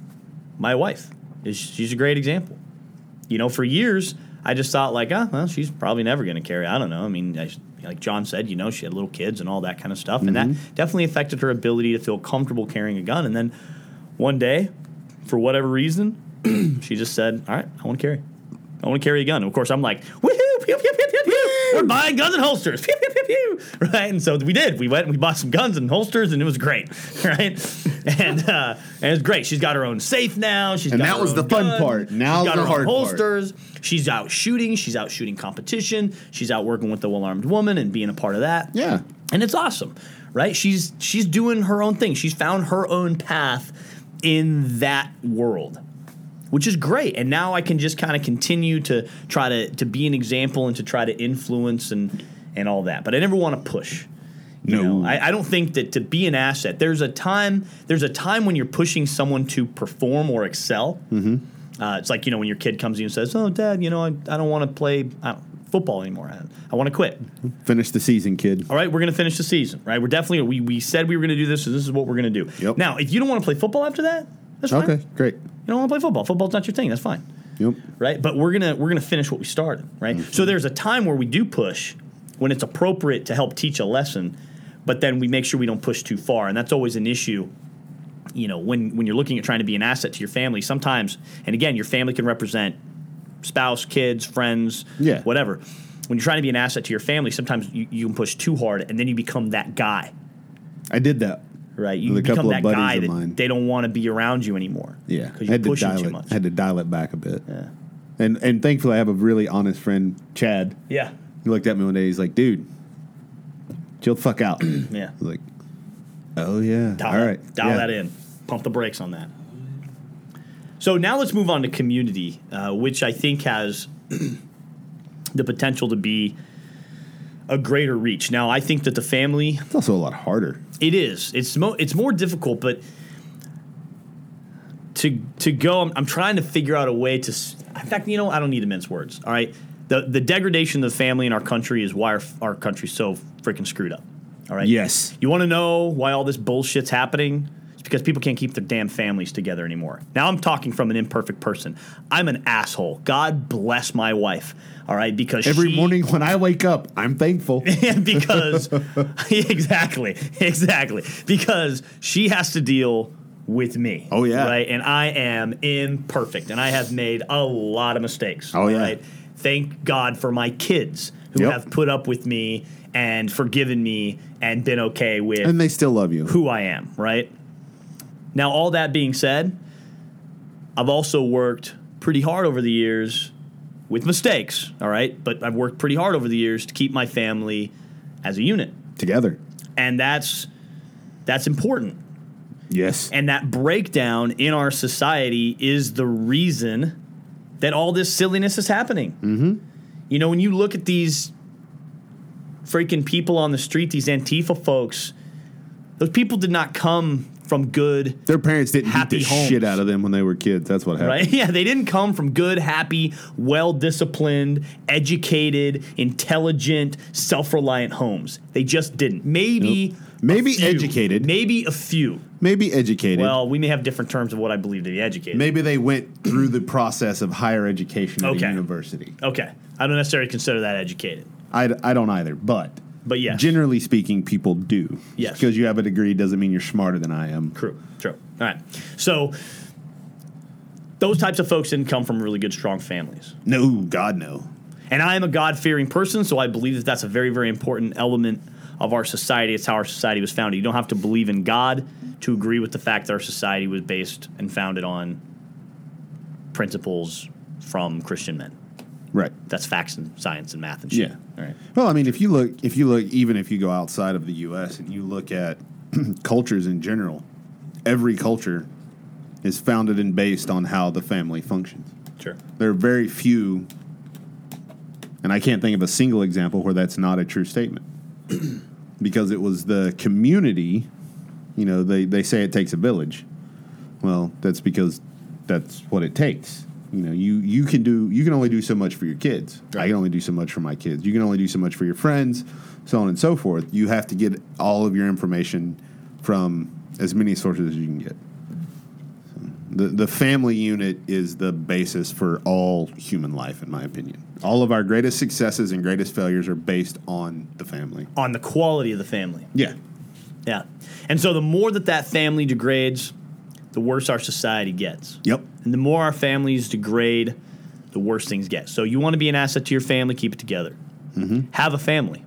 my wife. She's a great example. You know, for years, I just thought like, oh, well, she's probably never going to carry. I don't know. I mean, I, like John said, you know, she had little kids and all that kind of stuff. Mm-hmm. And that definitely affected her ability to feel comfortable carrying a gun. And then one day, for whatever reason, she just said, all right, I want to carry. I want to carry a gun. And of course, I'm like, woohoo, pew, pew, pew, pew, pew. We're buying guns and holsters. Pew, pew, pew, pew. Right? And so we did. We went and we bought some guns and holsters, and it was great. Right? And uh, and it's great. She's got her own safe now. She's and got that her was own the fun gun. part. Now she's got the her hard own holsters. part. She's out shooting. She's out shooting competition. She's out working with the well-armed woman and being a part of that. Yeah. And it's awesome. Right? She's she's doing her own thing. She's found her own path in that world, which is great. And now I can just kind of continue to try to, to be an example and to try to influence and, and all that. But I never want to push. You no. know, I, I don't think that to be an asset, there's a time there's a time when you're pushing someone to perform or excel. Mm-hmm. Uh, it's like, you know, when your kid comes to you and says, oh, Dad, you know, I, I don't want to play I don't, football anymore. I, I want to quit. Finish the season, kid. All right, we're going to finish the season, right? We're definitely, we, we said we were going to do this, so this is what we're going to do. Yep. Now, if you don't want to play football after that, that's fine. Okay, great. You don't want to play football. Football's not your thing. That's fine. Yep. Right? But we're gonna we're gonna finish what we started. Right? Mm-hmm. So there's a time where we do push when it's appropriate to help teach a lesson, but then we make sure we don't push too far, and that's always an issue. You know, when when you're looking at trying to be an asset to your family, sometimes, and again, your family can represent spouse, kids, friends, yeah. whatever. When you're trying to be an asset to your family, sometimes you, you can push too hard, and then you become that guy. I did that. Right, you with a become couple that of buddies guy of that mine. they don't want to be around you anymore. Yeah, because you're pushing dial too it, much. I had to dial it back a bit. Yeah, and and thankfully I have a really honest friend, Chad. Yeah, he looked at me one day. He's like, "Dude, chill the fuck out." Yeah, I was like, "Oh yeah, dial all that, right, dial yeah. that in. Pump the brakes on that." So now let's move on to community, uh, which I think has the potential to be a greater reach. Now, I think that the family... It's also a lot harder. It is. It's, mo- it's more difficult, but to to go... I'm, I'm trying to figure out a way to... In fact, you know, I don't need to mince words, all right? the the degradation of the family in our country is why our, our country's so freaking screwed up. All right. Yes. You want to know why all this bullshit's happening? It's because people can't keep their damn families together anymore. Now I'm talking from an imperfect person. I'm an asshole. God bless my wife. All right, because Every she, morning when I wake up, I'm thankful. because exactly, exactly because she has to deal with me. Oh, yeah. Right, and I am imperfect, and I have made a lot of mistakes. Oh, yeah. Right? Thank God for my kids who Yep. have put up with me and forgiven me and been okay with And they still love you. who I am, right? Now, all that being said, I've also worked pretty hard over the years with mistakes, all right? But I've worked pretty hard over the years to keep my family as a unit. Together. And that's that's important. Yes. And that breakdown in our society is the reason that all this silliness is happening. Mm-hmm. You know, when you look at these freaking people on the street, these Antifa folks, those people did not come from good, Their parents didn't happy beat the homes. shit out of them when they were kids. That's what happened. right? Yeah, they didn't come from good, happy, well-disciplined, educated, intelligent, self-reliant homes. They just didn't. Maybe Nope. Maybe a few. educated. Maybe a few. Maybe educated. Well, we may have different terms of what I believe to be educated. Maybe they went through the process of higher education at Okay. a university. Okay. I don't necessarily consider that educated. I, I don't either, but But yes. generally speaking, people do. Yes. Because you have a degree doesn't mean you're smarter than I am. True. True. All right. So those types of folks didn't come from really good, strong families. No, God, no. And I am a God-fearing person, so I believe that that's a very, very important element of our society. It's how our society was founded. You don't have to believe in God to agree with the fact that our society was based and founded on principles from Christian men. Right. That's facts and science and math and shit. Yeah. All right. Well, I mean, if you look, if you look, even if you go outside of the U S and you look at cultures in general, every culture is founded and based on how the family functions. Sure. There are very few, and I can't think of a single example where that's not a true statement. Because it was the community, you know, they, they say it takes a village. Well, that's because that's what it takes. You know, you, you can do you can only do so much for your kids. Right. I can only do so much for my kids. You can only do so much for your friends, so on and so forth. You have to get all of your information from as many sources as you can get. So the the family unit is the basis for all human life, in my opinion. All of our greatest successes and greatest failures are based on the family. On the quality of the family. Yeah. Yeah. And so the more that that family degrades, the worse our society gets. Yep. And the more our families degrade, the worse things get. So you want to be an asset to your family, keep it together. Mm-hmm. Have a family.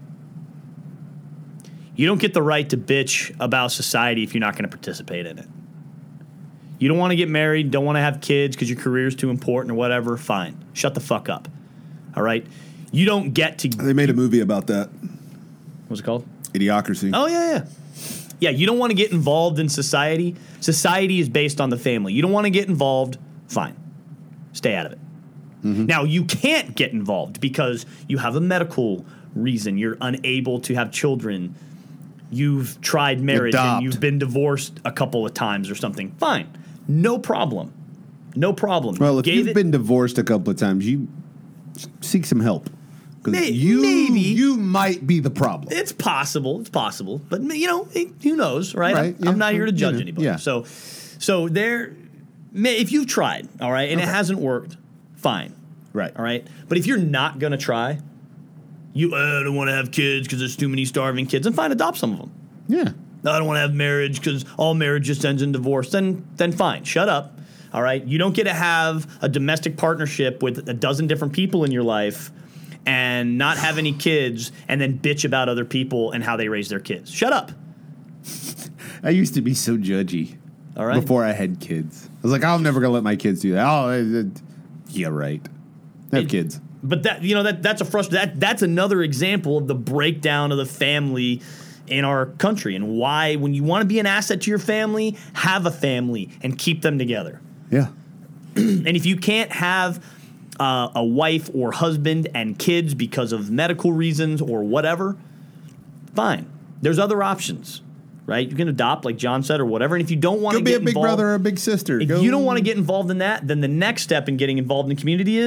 You don't get the right to bitch about society if you're not going to participate in it. You don't want to get married, don't want to have kids because your career is too important or whatever, fine. Shut the fuck up. All right? You don't get to... They made a movie about that. What's it called? Idiocracy. Oh, yeah, yeah. Yeah, you don't want to get involved in society. Society is based on the family. You don't want to get involved, fine. Stay out of it. Mm-hmm. Now, you can't get involved because you have a medical reason. You're unable to have children. You've tried marriage Adopt. and you've been divorced a couple of times or something. Fine. No problem. No problem. Well, if Gave you've it- been divorced a couple of times, you seek some help. 'Cause May- you, maybe. you might be the problem. It's possible. It's possible. But, you know, it, who knows, right? Right, I'm, yeah, I'm not here to judge yeah, anybody. yeah. So, so there, may- if you've tried, all right, and it hasn't worked, fine. Right. All right? But if you're not going to try, you, uh, I don't want to have kids because there's too many starving kids, then fine, adopt some of them. Yeah. No, I don't want to have marriage because all marriage just ends in divorce. Then, then fine, shut up. All right? You don't get to have a domestic partnership with a dozen different people in your life and not have any kids and then bitch about other people and how they raise their kids. Shut up. I used to be so judgy. All right. Before I had kids. I was like, I'm never going to let my kids do that. Oh, uh, uh, yeah, right. Have It- kids. But that you know that that's a frust- that that's another example of the breakdown of the family in our country and why when you want to be an asset to your family, have a family and keep them together. Yeah. And if you can't have uh, a wife or husband and kids because of medical reasons or whatever, fine. There's other options, right? You can adopt, like John said, or whatever. And if you don't want Go to be get a big involved, brother or a big sister. if Go. you don't want to get involved in that, then the next step in getting involved in the community is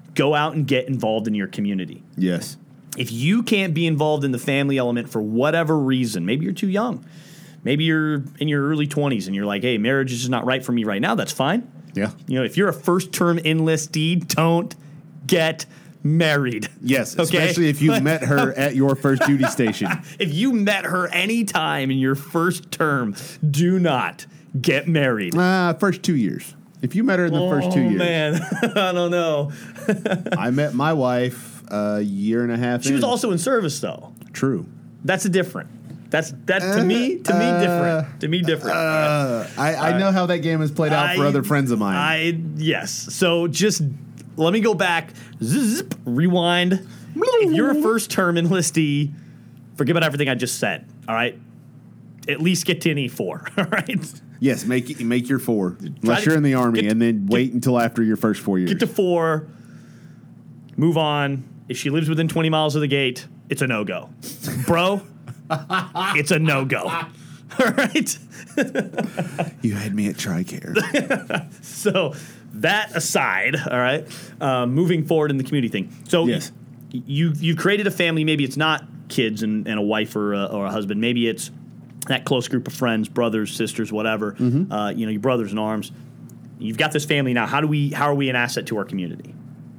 Go out and get involved in your community. Yes. If you can't be involved in the family element for whatever reason, maybe you're too young. Maybe you're in your early twenties and you're like, hey, marriage is just not right for me right now. That's fine. Yeah. You know, if you're a first-term enlistee, don't get married. Yes, Okay? especially if you met her at your first duty station. If you met her any time in your first term, do not get married. Uh, first two years. If you met her in the first two Oh, years. man. I don't know. I met my wife a year and a half She in. was also in service, though. True. That's a different. That's that to me. To me, Uh, different. To me, different. Uh, I, I know how that game has played out for I- other friends of mine. I yes. So just let me go back. Zip, rewind. If you're a first term enlistee, forget about everything I just said. All right. At least get to an E four. All right. yes, make make your four. Try Unless to you're in the army, get- and then wait until after your first four years. Get to four. Move on. If she lives within twenty miles of the gate, it's a no go, bro. It's a no go. All right. you had me at TRICARE. So that aside, all right, uh, moving forward in the community thing. So Yes. y- you you created a family. Maybe it's not kids and, and a wife or a, or a husband. Maybe it's that close group of friends, brothers, sisters, whatever. Mm-hmm. Uh, you know, your brothers in arms. You've got this family now. How do we? How are we an asset to our community?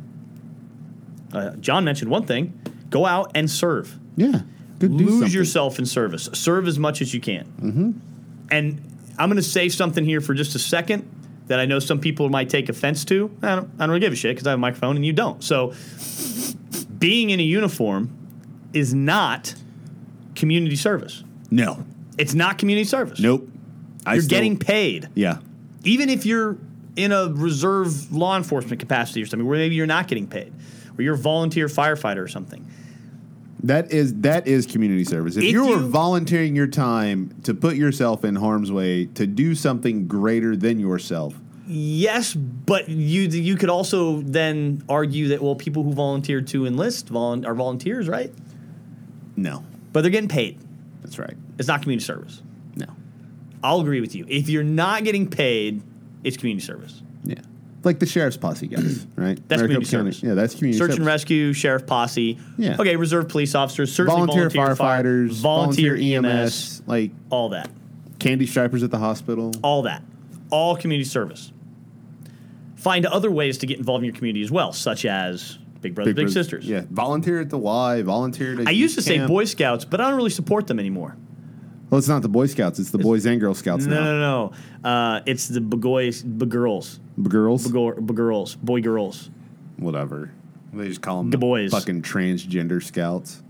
Uh, John mentioned one thing: go out and serve. yeah. Good, do Lose something. yourself in service. Serve as much as you can. Mm-hmm. And I'm going to say something here for just a second that I know some people might take offense to. I don't, I don't really give a shit because I have a microphone and you don't. So being in a uniform is not community service. No. It's not community service. Nope. I You're still- getting paid. Yeah. Even if you're in a reserve law enforcement capacity or something where maybe you're not getting paid, or you're a volunteer firefighter or something. That is that is community service. If, If you are you- volunteering your time to put yourself in harm's way to do something greater than yourself, Yes, but you you could also then argue that, well, people who volunteer to enlist volun- are volunteers, right? no, But they're getting paid. that's right. It's not community service. No, I'll agree with you. If you're not getting paid, it's community service. yeah, like the sheriff's posse guys, right? That's Maricopa community County- service. Yeah, that's community Search service. and rescue, sheriff posse. Yeah. Okay, reserve police officers, certainly volunteer, volunteer, fire- firefighters, volunteer, volunteer E M S, like all that. candy stripers at the hospital. All that. All community service. Find other ways to get involved in your community as well, such as Big Brothers, Big, Brother- Sisters. Yeah, volunteer at the Y, volunteer at I used to say camp. Boy Scouts, but I don't really support them anymore. Well, it's not the Boy Scouts; it's the Boys and Girl Scouts No, now. no, no. Uh, it's the boys, girls, Girls, girls, boy girls. whatever. They just call them The boys. fucking transgender scouts.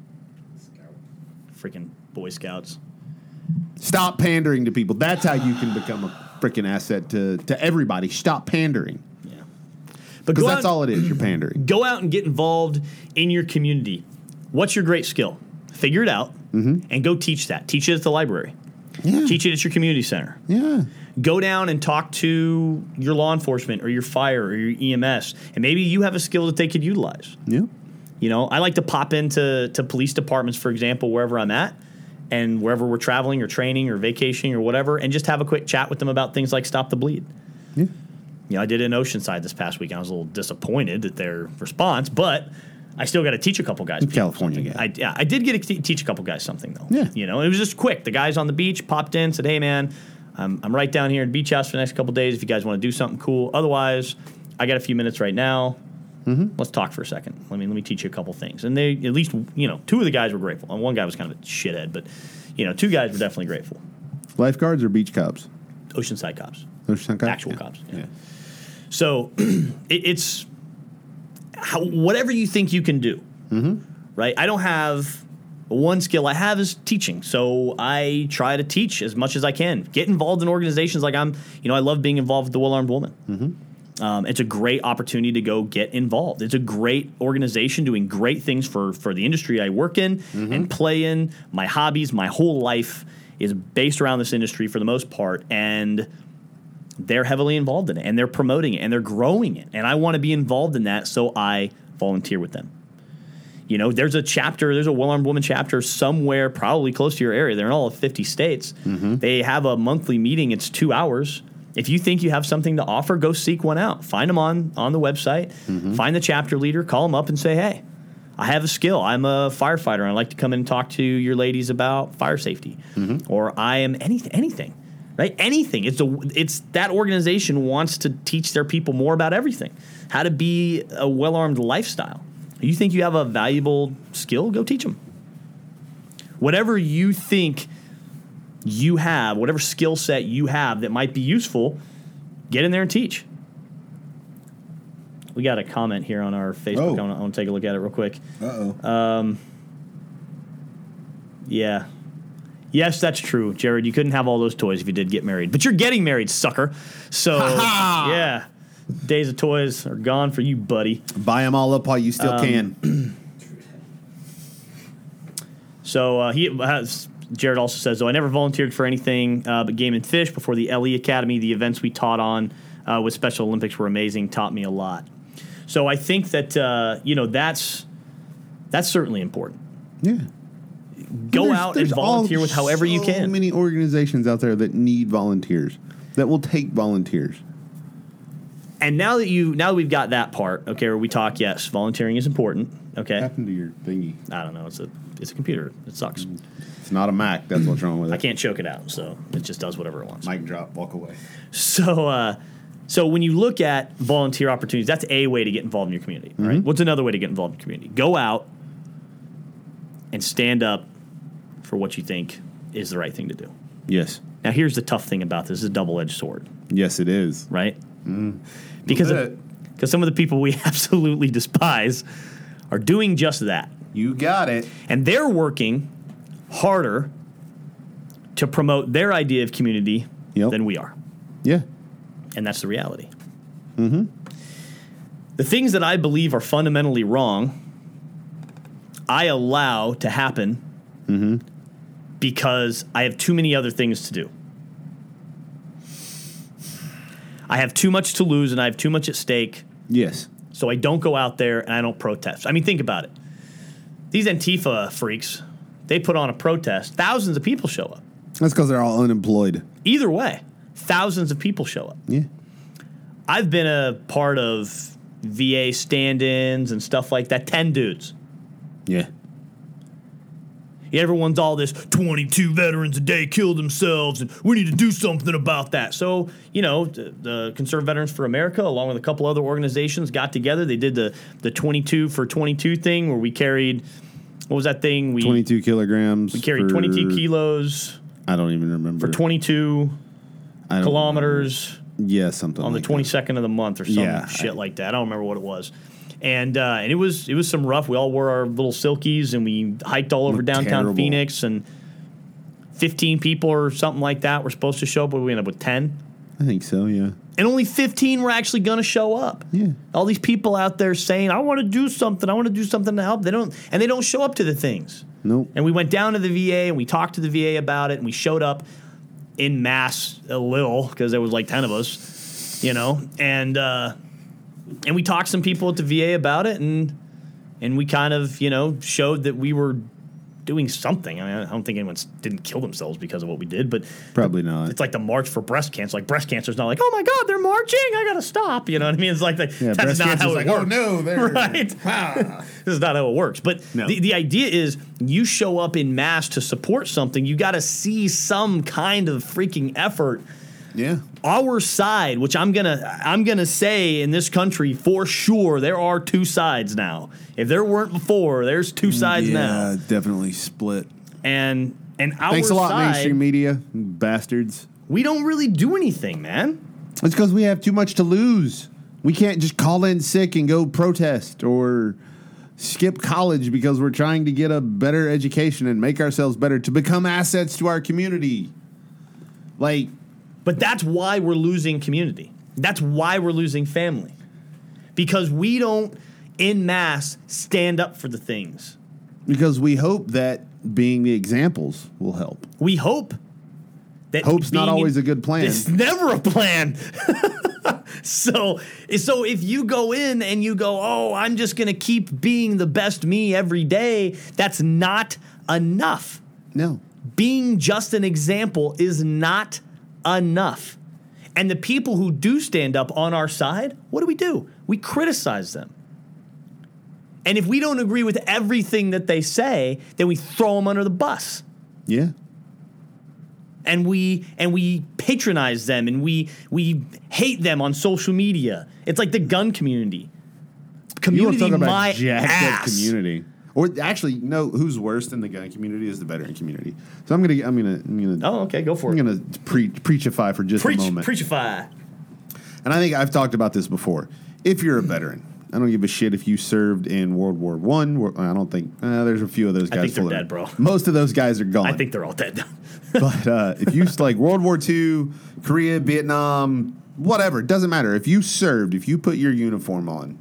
Freaking Boy Scouts. Stop pandering to people. That's how you can become a freaking asset to, to everybody. Stop pandering. Yeah. But Because go that's out, all it is. You're pandering. go out and get involved in your community. What's your great skill? Figure it out and go teach that. Teach it at the library. Yeah. Teach it at your community center. Yeah. Go down and talk to your law enforcement or your fire or your E M S, and maybe you have a skill that they could utilize. Yeah. You know, I like to pop into to police departments, for example, wherever I'm at, and wherever we're traveling or training or vacationing or whatever, and just have a quick chat with them about things like Stop the Bleed. Yeah. You know, I did it in Oceanside this past week. I was a little disappointed at their response, but I still got to teach a couple guys. people California something. guy. I, yeah, I did get to te- teach a couple guys something, though. Yeah. You know, it was just quick. The guys on the beach popped in, said, hey, man, I'm, I'm right down here at Beach House for the next couple days if you guys want to do something cool. Otherwise, I got a few minutes right now. Mm-hmm. Let's talk for a second. Let me let me teach you a couple things. And they, at least, you know, two of the guys were grateful. And one guy was kind of a shithead, but, you know, two guys were definitely grateful. Lifeguards or beach cops? Oceanside cops. Oceanside cops? Actual Yeah. cops. Yeah. Yeah. So it, it's how, whatever you think you can do, mm-hmm. right? I don't have one skill I have is teaching. So I try to teach as much as I can. Get involved in organizations like I'm, you know, I love being involved with the Well Armed Woman. Mm-hmm. Um, it's a great opportunity to go get involved. It's a great organization doing great things for, for the industry I work in mm-hmm. and play in. My hobbies, my whole life is based around this industry for the most part. And they're heavily involved in it, and they're promoting it, and they're growing it. And I want to be involved in that, so I volunteer with them. You know, there's a chapter, there's a Well-Armed Woman chapter somewhere probably close to your area. They're in all of fifty states. Mm-hmm. They have a monthly meeting. It's two hours. If you think you have something to offer, go seek one out. Find them on, on the website. Mm-hmm. Find the chapter leader. Call them up and say, hey, I have a skill. I'm a firefighter. I'd like to come in and talk to your ladies about fire safety. Mm-hmm. Or I am anything, anything, right? Anything. It's a, it's that organization wants to teach their people more about everything, how to be a well-armed lifestyle. You think you have a valuable skill? Go teach them. Whatever you think you have, whatever skill set you have that might be useful, get in there and teach. We got a comment here on our Facebook. Oh. I want to take a look at it real quick. Uh-oh. Um, yeah. Yes, that's true, Jared. You couldn't have all those toys if you did get married. But you're getting married, sucker. So, yeah. Days of toys are gone for you, buddy. Buy them all up while you still Um, can. So uh, he has... Jared also says, though, I never volunteered for anything uh, but game and fish before the L E Academy. The events we taught on uh, with Special Olympics were amazing, taught me a lot. So I think that, uh, you know, that's that's certainly important. Yeah. Go There's- out there's and volunteer all with however you so can. many organizations out there that need volunteers, that will take volunteers. And now that you, now that we've got that part, okay, where we talk, yes, volunteering is important, okay? What happened to your thingy? I don't know, it's a it's a computer. It sucks. It's not a Mac. That's what's wrong with it. I can't choke it out, so it just does whatever it wants. Mic drop. Walk away. So, uh, so when you look at volunteer opportunities, that's a way to get involved in your community. Right? Mm-hmm. What's another way to get involved in your community? Go out and stand up for what you think is the right thing to do. Yes. Now, here's the tough thing about this: it's a double-edged sword, Yes, it is. right? Mm. Because Little of, because some of the people we absolutely despise are doing just that, You got it. and they're working harder to promote their idea of community Yep. than we are. Yeah. And that's the reality. Mm-hmm. The things that I believe are fundamentally wrong, I allow to happen Mm-hmm. because I have too many other things to do. I have too much to lose and I have too much at stake, Yes. so I don't go out there and I don't protest. I mean, think about it. These Antifa freaks, they put on a protest. Thousands of people show up. That's because they're all unemployed. Either way, thousands of people show up. Yeah. I've been a part of V A stand-ins and stuff like that. Ten dudes. Yeah. Everyone's all this, twenty-two veterans a day killed themselves, and we need to do something about that. So, you know, the, the Conservative Veterans for America, along with a couple other organizations, got together. They did the, the twenty-two for twenty-two thing where we carried, what was that thing? We, twenty-two kilograms. we carried for- twenty-two kilos I don't even remember. for twenty-two I don't kilometers. remember. Yeah, something on the like twenty-second of the month or some Yeah, shit I- like that. I don't remember what it was. And uh, and it was it was some rough. We all wore our little silkies and we hiked all over Looked downtown terrible. Phoenix, and fifteen people or something like that were supposed to show up, but we ended up with ten. that. I think so, yeah. And only fifteen were actually going to show up. Yeah. All these people out there saying, I want to do something. I want to do something to help. They don't, and they don't show up to the things. Nope. And we went down to the V A and we talked to the V A about it, and we showed up in mass a little because there was like ten of us, you know, and uh, and we talked to some people at the V A about it, and and we kind of, you know, showed that we were doing something. I mean, I don't think anyone didn't kill themselves because of what we did, but Probably not. it's like the march for breast cancer. Like breast cancer is not like, oh my God, they're marching. I gotta stop. You know what I mean? It's like the, Yeah, that's breast not cancer's how it like, works. oh no, they're Right. This is not how it works. But No. the, the idea is you show up in mass to support something. You got to see some kind of freaking effort. Yeah. Our side, which I'm gonna I'm gonna say in this country for sure, there are two sides now. If there weren't before, there's two sides now. definitely split. And and our Thanks a lot, side, mainstream media, bastards. we don't really do anything, man. It's because we have too much to lose. We can't just call in sick and go protest or skip college because we're trying to get a better education and make ourselves better to become assets to our community. Like, But that's why we're losing community. That's why we're losing family. Because we don't, en masse, stand up for the things. because we hope that being the examples will help. We hope that Hope's not being always in- a good plan. It's never a plan. so, so if you go in and you go, oh, I'm just going to keep being the best me every day, that's not enough. No. Being just an example is not enough. And the people who do stand up on our side, what do we do? We criticize them. And if we don't agree with everything that they say, then we throw them under the bus. Yeah. And we and we patronize them and we we hate them on social media. It's like the gun community. Community You want to talk my about jacked up ass. community. Or actually, no, who's worse than the gun community is the veteran community. So I'm gonna I'm gonna I'm gonna Oh, okay, go for I'm it. gonna preach preachify for just Preach, a moment. preachify. And I think I've talked about this before. If you're a veteran, I don't give a shit if you served in World War One. I don't think uh, there's a few of those guys. I think they're floating. dead, bro. Most of those guys are gone. I think they're all dead. But uh, if you like World War Two, Korea, Vietnam, whatever, it doesn't matter. If you served, if you put your uniform on,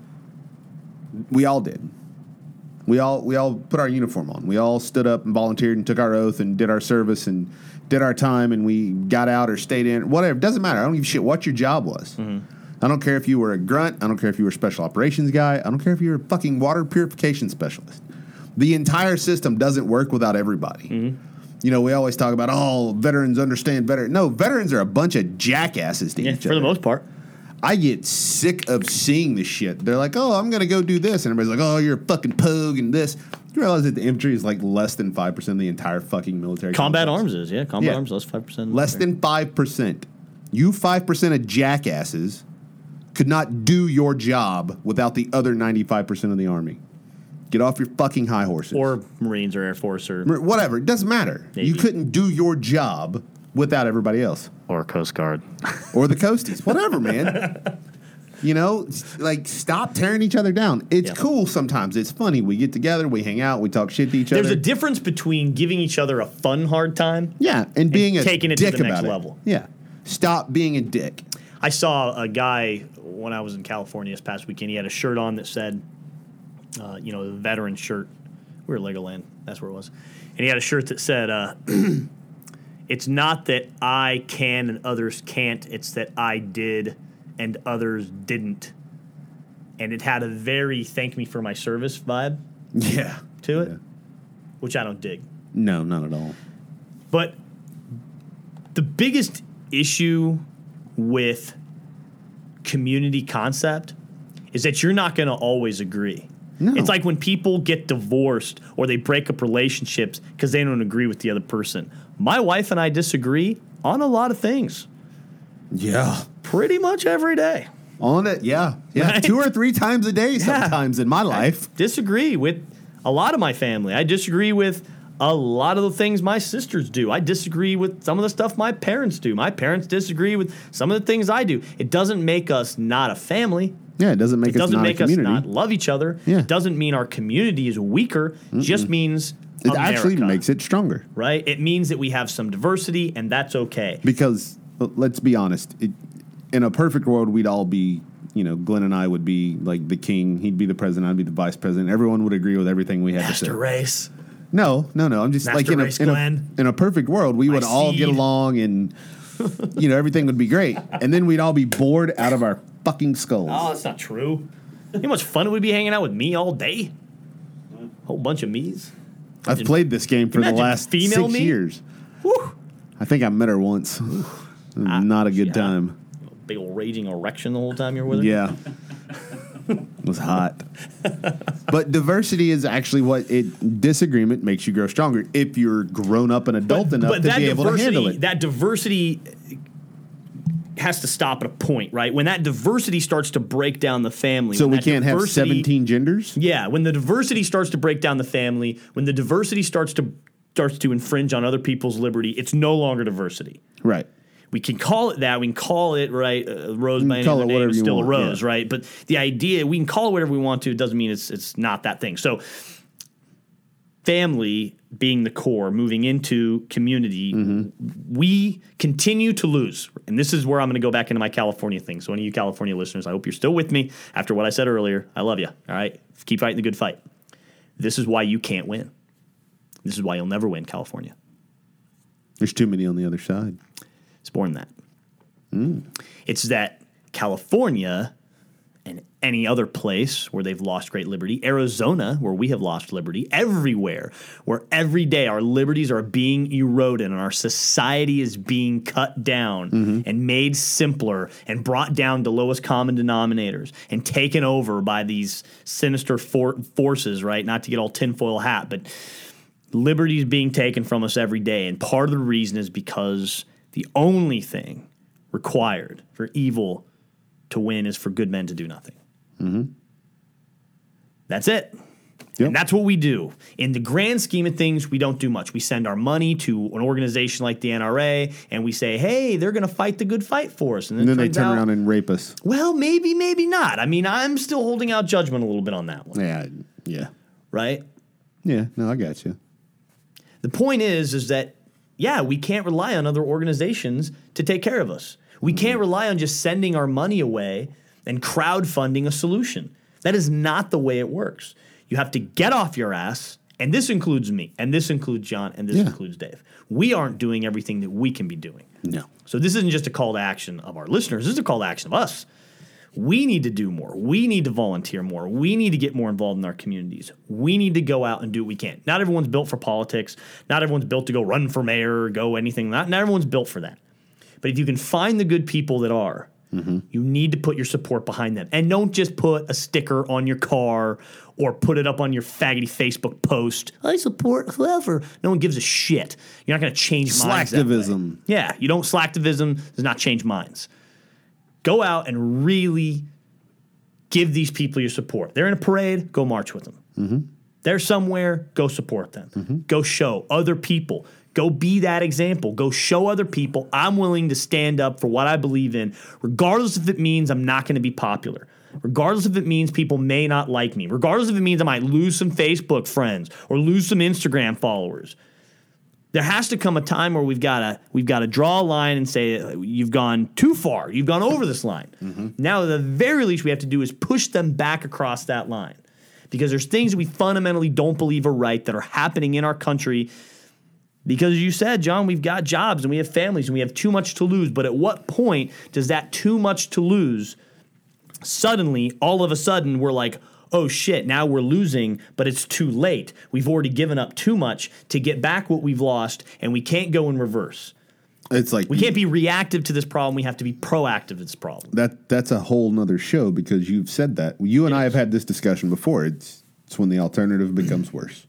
we all did. We all we all put our uniform on. We all stood up and volunteered and took our oath and did our service and did our time and we got out or stayed in. Whatever, it doesn't matter. I don't give a shit what your job was. Mm-hmm. I don't care if you were a grunt. I don't care if you were a special operations guy. I don't care if you were a fucking water purification specialist. The entire system doesn't work without everybody. Mm-hmm. You know, we always talk about, oh, veterans understand better. No, veterans are a bunch of jackasses to Yeah, each for other. the most part. I get sick of seeing this shit. They're like, oh, I'm going to go do this. And everybody's like, oh, you're a fucking pogue and this. You realize that the infantry is like less than five percent of the entire fucking military. Combat complex? arms is, yeah. Combat Yeah. arms, less five percent. Less than five percent. You five percent of jackasses could not do your job without the other ninety-five percent of the Army. Get off your fucking high horses. Or Marines or Air Force or... Whatever. It doesn't matter. Navy. You couldn't do your job without everybody else. Or Coast Guard. Or the Coasties. Whatever, man. You know, like, stop tearing each other down. It's Yeah. cool sometimes. It's funny. We get together, we hang out, we talk shit to each There's other. a difference between giving each other a fun hard time. yeah, and being a taking it to dick the next about it. level. Yeah. Stop being a dick. I saw a guy when I was in California this past weekend. He had a shirt on that said, uh, you know, the veteran shirt. We were at Legoland. That's where it was. And he had a shirt that said, uh, it's not that I can and others can't. It's that I did and others didn't. And it had a very thank me for my service vibe Yeah. to it, Yeah. which I don't dig. No, not at all. But the biggest issue with community concept is that you're not going to always agree. No. It's like when people get divorced or they break up relationships because they don't agree with the other person. My wife and I disagree on a lot of things Yeah. pretty much every day. On it, yeah. Yeah. Right? Two or three times a day sometimes in my life. Disagree with a lot of my family. I disagree with a lot of the things my sisters do. I disagree with some of the stuff my parents do. My parents disagree with some of the things I do. It doesn't make us not a family. Yeah, it doesn't make It us doesn't not make a us community. not love each other. Yeah. It doesn't mean our community is weaker. It just means it America, actually makes it stronger. right. It means that we have some diversity, and that's okay. Because uh, let's be honest, it, in a perfect world, we'd all be, you know, Glenn and I would be like the king. He'd be the president. I'd be the vice president. Everyone would agree with everything we had to say. Master race. No, no, no. I'm just Master like in a, race, in, a, Glenn. in a perfect world, we My would all get seed. along and, you know, everything would be great. And then we'd all be bored out of our fucking skulls. Oh, that's not true. You know how much fun it would be hanging out with me all day? Whole bunch of me's. I've played this game for the imagine last female six me? years. Whew. I think I met her once. Not a good yeah. time. Big old raging erection the whole time you're with her? Yeah. It was hot. But diversity is actually what it disagreement makes you grow stronger if you're grown up and adult enough to that be able to diversity, handle it. That diversity has to stop at a point, right? When that diversity starts to break down the family. So when we that can't have diversity- seventeen genders? Yeah, when the diversity starts to break down the family, when the diversity starts to starts to infringe on other people's liberty, it's no longer diversity. Right. We can call it that. We can call it, right, a rose by any call other it name whatever is you still a want, rose, yeah. right? But the idea, we can call it whatever we want to. It doesn't mean it's it's not that thing. So family being the core, moving into community, Mm-hmm. we continue to lose. And this is where I'm going to go back into my California thing. So any of you California listeners, I hope you're still with me after what I said earlier. I love you, all right? Keep fighting the good fight. This is why you can't win. This is why you'll never win, California. There's too many on the other side. It's more than that. It's that California and any other place where they've lost great liberty, Arizona, where we have lost liberty, everywhere, where every day our liberties are being eroded and our society is being cut down mm-hmm. and made simpler and brought down to lowest common denominators and taken over by these sinister for- forces, right? Not to get all tinfoil hat, but liberty is being taken from us every day. And part of the reason is because the only thing required for evil to win is for good men to do nothing. Mm-hmm. That's it. Yep. And that's what we do. In the grand scheme of things, we don't do much. We send our money to an organization like the N R A, and we say, hey, they're going to fight the good fight for us. And then, and then they turn out, around and rape us. Well, maybe, maybe not. I mean, I'm still holding out judgment a little bit on that one. Yeah, yeah. Right? Yeah, no, I got you. The point is, is that, yeah, we can't rely on other organizations to take care of us. We can't rely on just sending our money away and crowdfunding a solution. That is not the way it works. You have to get off your ass, and this includes me, and this includes John, and this yeah. includes Dave. We aren't doing everything that we can be doing. No. So this isn't just a call to action of our listeners. This is a call to action of us. We need to do more. We need to volunteer more. We need to get more involved in our communities. We need to go out and do what we can. Not everyone's built for politics. Not everyone's built to go run for mayor or go anything. Not, not everyone's built for that. But if you can find the good people that are, mm-hmm. you need to put your support behind them. And don't just put a sticker on your car or put it up on your faggoty Facebook post. I support whoever. No one gives a shit. You're not going to change minds. Slacktivism. Yeah, you don't slacktivism does not change minds. Go out and really give these people your support. They're in a parade, go march with them. Mm-hmm. They're somewhere, go support them. Mm-hmm. Go show other people. Go be that example. Go show other people I'm willing to stand up for what I believe in, regardless if it means I'm not going to be popular, regardless if it means people may not like me, regardless if it means I might lose some Facebook friends or lose some Instagram followers. There has to come a time where we've got to we've got to draw a line and say you've gone too far. You've gone over this line. Mm-hmm. Now, the very least we have to do is push them back across that line, because there's things we fundamentally don't believe are right that are happening in our country. Because you said, John, we've got jobs and we have families and we have too much to lose. But at what point does that too much to lose suddenly, all of a sudden, we're like, oh shit, now we're losing, but it's too late. We've already given up too much to get back what we've lost, and we can't go in reverse. It's like we can't be reactive to this problem. We have to be proactive to this problem. That that's a whole nother show, because you've said that. You and yes. I have had this discussion before. It's it's when the alternative becomes worse.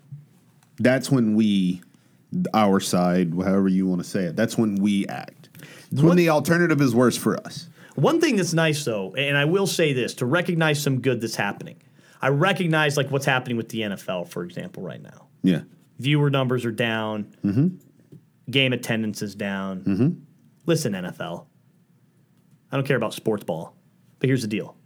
That's when we, our side, however you want to say it, that's when we act. It's when the alternative is worse for us. One thing that's nice, though, and I will say this, to recognize some good that's happening. I recognize, like, what's happening with the N F L, for example, right now. Yeah. Viewer numbers are down. Mm-hmm. Game attendance is down. Mm-hmm. Listen, N F L, I don't care about sports ball, but here's the deal.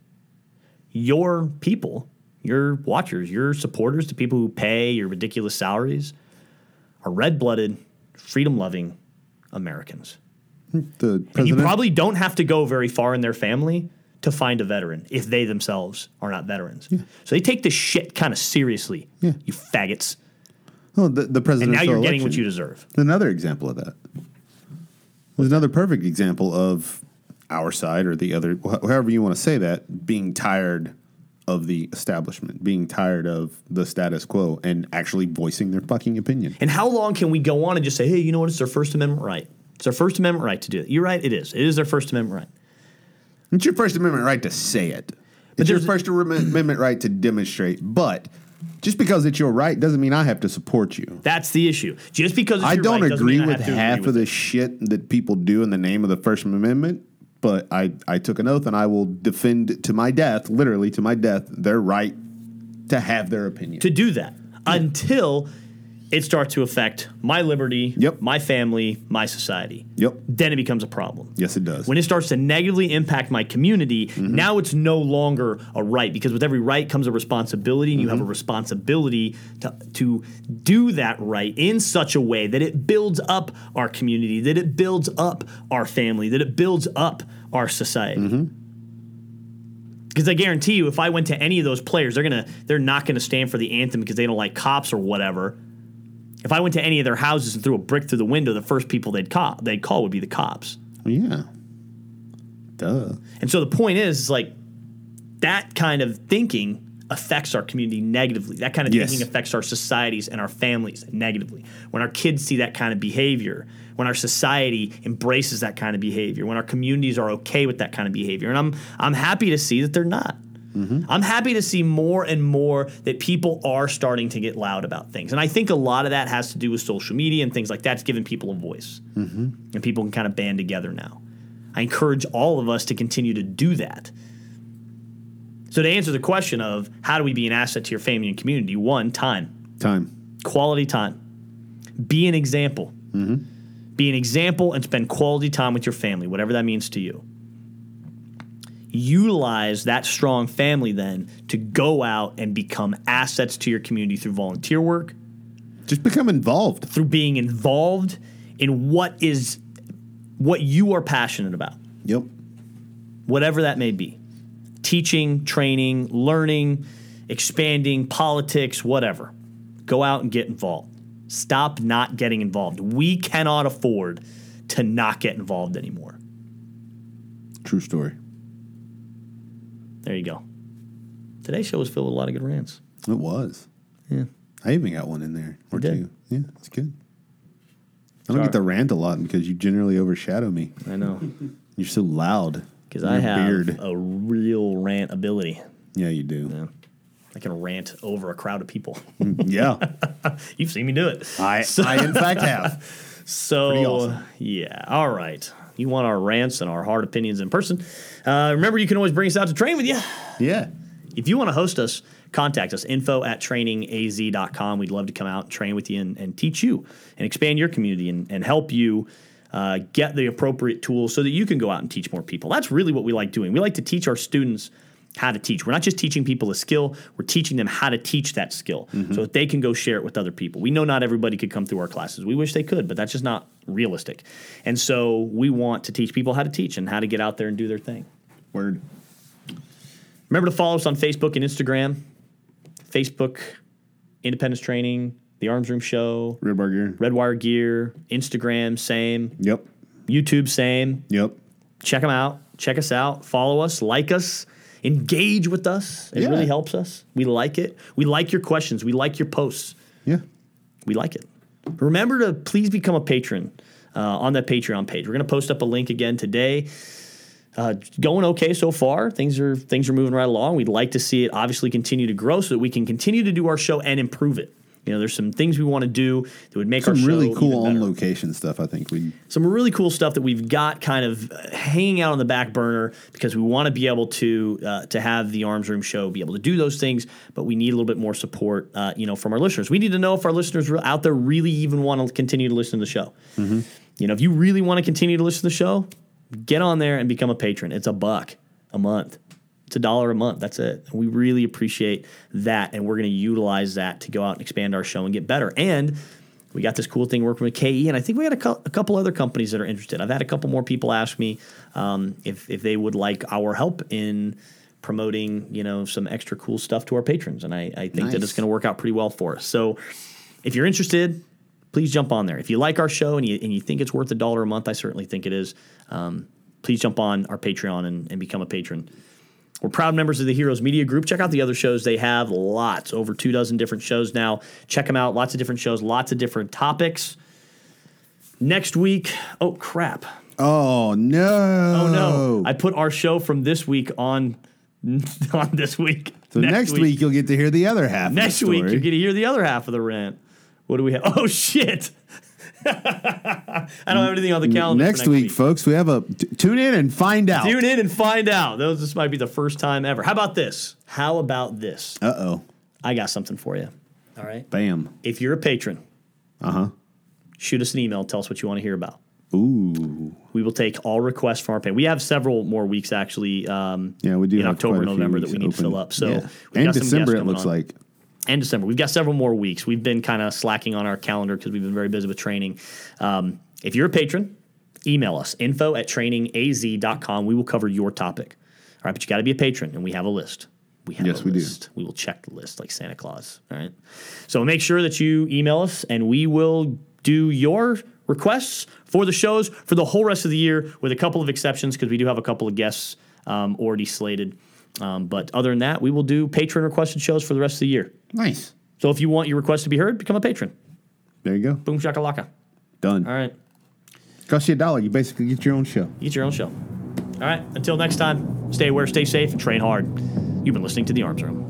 Your people, your watchers, your supporters, the people who pay your ridiculous salaries, are red-blooded, freedom-loving Americans. The and you probably don't have to go very far in their family to find a veteran if they themselves are not veterans. Yeah. So they take this shit kind of seriously, yeah. you faggots. Oh, the, the presidential And now you're election. getting what you deserve. Another example of that. There's another perfect example of our side, or the other, however you want to say that, being tired of the establishment, being tired of the status quo, and actually voicing their fucking opinion. And how long can we go on and just say, hey, you know what, it's their First Amendment right. It's our First Amendment right to do it. You're right, it is. It is their First Amendment right. It's your First Amendment right to say it. It's your First Amendment right to demonstrate. But just because it's your right doesn't mean I have to support you. That's the issue. Just because it's I your don't right agree doesn't mean I with have to half agree of with the it. shit that people do in the name of the First Amendment, but I, I took an oath and I will defend to my death, literally to my death, their right to have their opinion. To do that yeah. until it starts to affect my liberty, yep. my family, my society. Yep. Then it becomes a problem. Yes, it does. When it starts to negatively impact my community, mm-hmm. now it's no longer a right, because with every right comes a responsibility, and mm-hmm. you have a responsibility to, to do that right in such a way that it builds up our community, that it builds up our family, that it builds up our society. Mm-hmm. Because I guarantee you, if I went to any of those players, they're gonna they're not gonna stand for the anthem because they don't like cops or whatever. If I went to any of their houses and threw a brick through the window, the first people they'd call they'd call would be the cops. Yeah. Duh. And so the point is, is like, that kind of thinking affects our community negatively. That kind of Yes. thinking affects our societies and our families negatively. When our kids see that kind of behavior, when our society embraces that kind of behavior, when our communities are okay with that kind of behavior. And I'm I'm happy to see that they're not. Mm-hmm. I'm happy to see more and more that people are starting to get loud about things. And I think a lot of that has to do with social media and things like that. It's giving people a voice. Mm-hmm. And people can kind of band together now. I encourage all of us to continue to do that. So to answer the question of how do we be an asset to your family and community, one, time. Time. Quality time. Be an example. Mm-hmm. Be an example and spend quality time with your family, whatever that means to you. Utilize that strong family then to go out and become assets to your community through volunteer work, Just become involved. through being involved in what is what you are passionate about, Yep. whatever that may be. Teaching, training, learning, expanding, politics, whatever. Go out and get involved. Stop not getting involved. We cannot afford to not get involved anymore. True story. There you go. Today's show was filled with a lot of good rants. It was. Yeah. I even got one in there. Or You did? two. Yeah, it's good. I don't Sorry. get to rant a lot because you generally overshadow me. I know. You're so loud. Because Your I have beard. a real rant ability. Yeah, you do. Yeah. I can rant over a crowd of people. Yeah. You've seen me do it. I, I in fact have. So, Pretty awesome. yeah. All right. You want our rants and our hard opinions in person. Uh, remember, you can always bring us out to train with you. Yeah. If you want to host us, contact us, info at training a z dot com. We'd love to come out and train with you and, and teach you and expand your community and, and help you uh, get the appropriate tools so that you can go out and teach more people. That's really what we like doing. We like to teach our students how to teach. We're not just teaching people a skill, we're teaching them how to teach that skill Mm-hmm. so that they can go share it with other people. We know not everybody could come through our classes. We wish they could, but that's just not realistic. And so we want to teach people how to teach and how to get out there and do their thing. Word. Remember to follow us on Facebook and Instagram. Facebook, Independence Training, The Arms Room Show, Red Bar Gear. Red Wire Gear, Instagram, same. Yep. YouTube, same. Yep. Check them out. Check us out. Follow us. Like us. Engage with us. It Yeah. really helps us. We like it. We like your questions. We like your posts. Yeah. We like it. Remember to please become a patron uh, on that Patreon page. We're going to post up a link again today. Uh, going okay so far. Things are things are moving right along. We'd like to see it obviously continue to grow so that we can continue to do our show and improve it. You know, there's some things we want to do that would make our Some show really cool even better. on location stuff, I think we Some really cool stuff that we've got kind of uh, hanging out on the back burner because we want to be able to uh, to have the Arms Room Show be able to do those things, but we need a little bit more support, uh, you know, from our listeners. We need to know if our listeners re- out there really even want to continue to listen to the show. Mm-hmm. You know, if you really want to continue to listen to the show, get on there and become a patron. It's a buck a month. It's a dollar a month. That's it. We really appreciate that, and we're going to utilize that to go out and expand our show and get better. And we got this cool thing working with K E, and I think we got a, co- a couple other companies that are interested. I've had a couple more people ask me um, if if they would like our help in promoting, you know, some extra cool stuff to our patrons, and I, I think that Nice. it's going to work out pretty well for us. So if you're interested, please jump on there. If you like our show and you and you think it's worth a dollar a month, I certainly think it is. Um, please jump on our Patreon and, and become a patron. We're proud members of the Heroes Media Group. Check out the other shows they have. Lots, over two dozen different shows now. Check them out. Lots of different shows, lots of different topics. Next week, oh crap. Oh no. Oh no. I put our show from this week on, on this week. So next, week, you'll get to hear the other half. Next of the week, story. you get to hear the other half of the rant. What do we have? Oh, shit. I don't have anything on the calendar. Next, for next week, folks, we have a t- tune in and find out. Tune in and find out. Those, this might be the first time ever. How about this? How about this? Uh oh. I got something for you. All right. Bam. If you're a patron, Uh huh. shoot us an email. Tell us what you want to hear about. Ooh. We will take all requests from our patron. We have several more weeks actually. Um, Yeah, we do in have October, quite a few November that we weeks need to fill open. up. So Yeah. we've And got some December, guests it coming looks on. like. And December. We've got several more weeks. We've been kind of slacking on our calendar because we've been very busy with training. Um, if you're a patron, email us, info at training a z dot com. We will cover your topic. All right, but you got to be a patron, and we have a list. We have Yes, a we do. list. We will check the list like Santa Claus. All right. So make sure that you email us, and we will do your requests for the shows for the whole rest of the year, with a couple of exceptions because we do have a couple of guests um, already slated Um, but other than that, we will do patron requested shows for the rest of the year. Nice. So if you want your request to be heard, become a patron. There you go. Boom shakalaka. Done. All right. Cost you a dollar. You basically get your own show. You get your own show. All right. Until next time, stay aware, stay safe, and train hard. You've been listening to The Arms Room.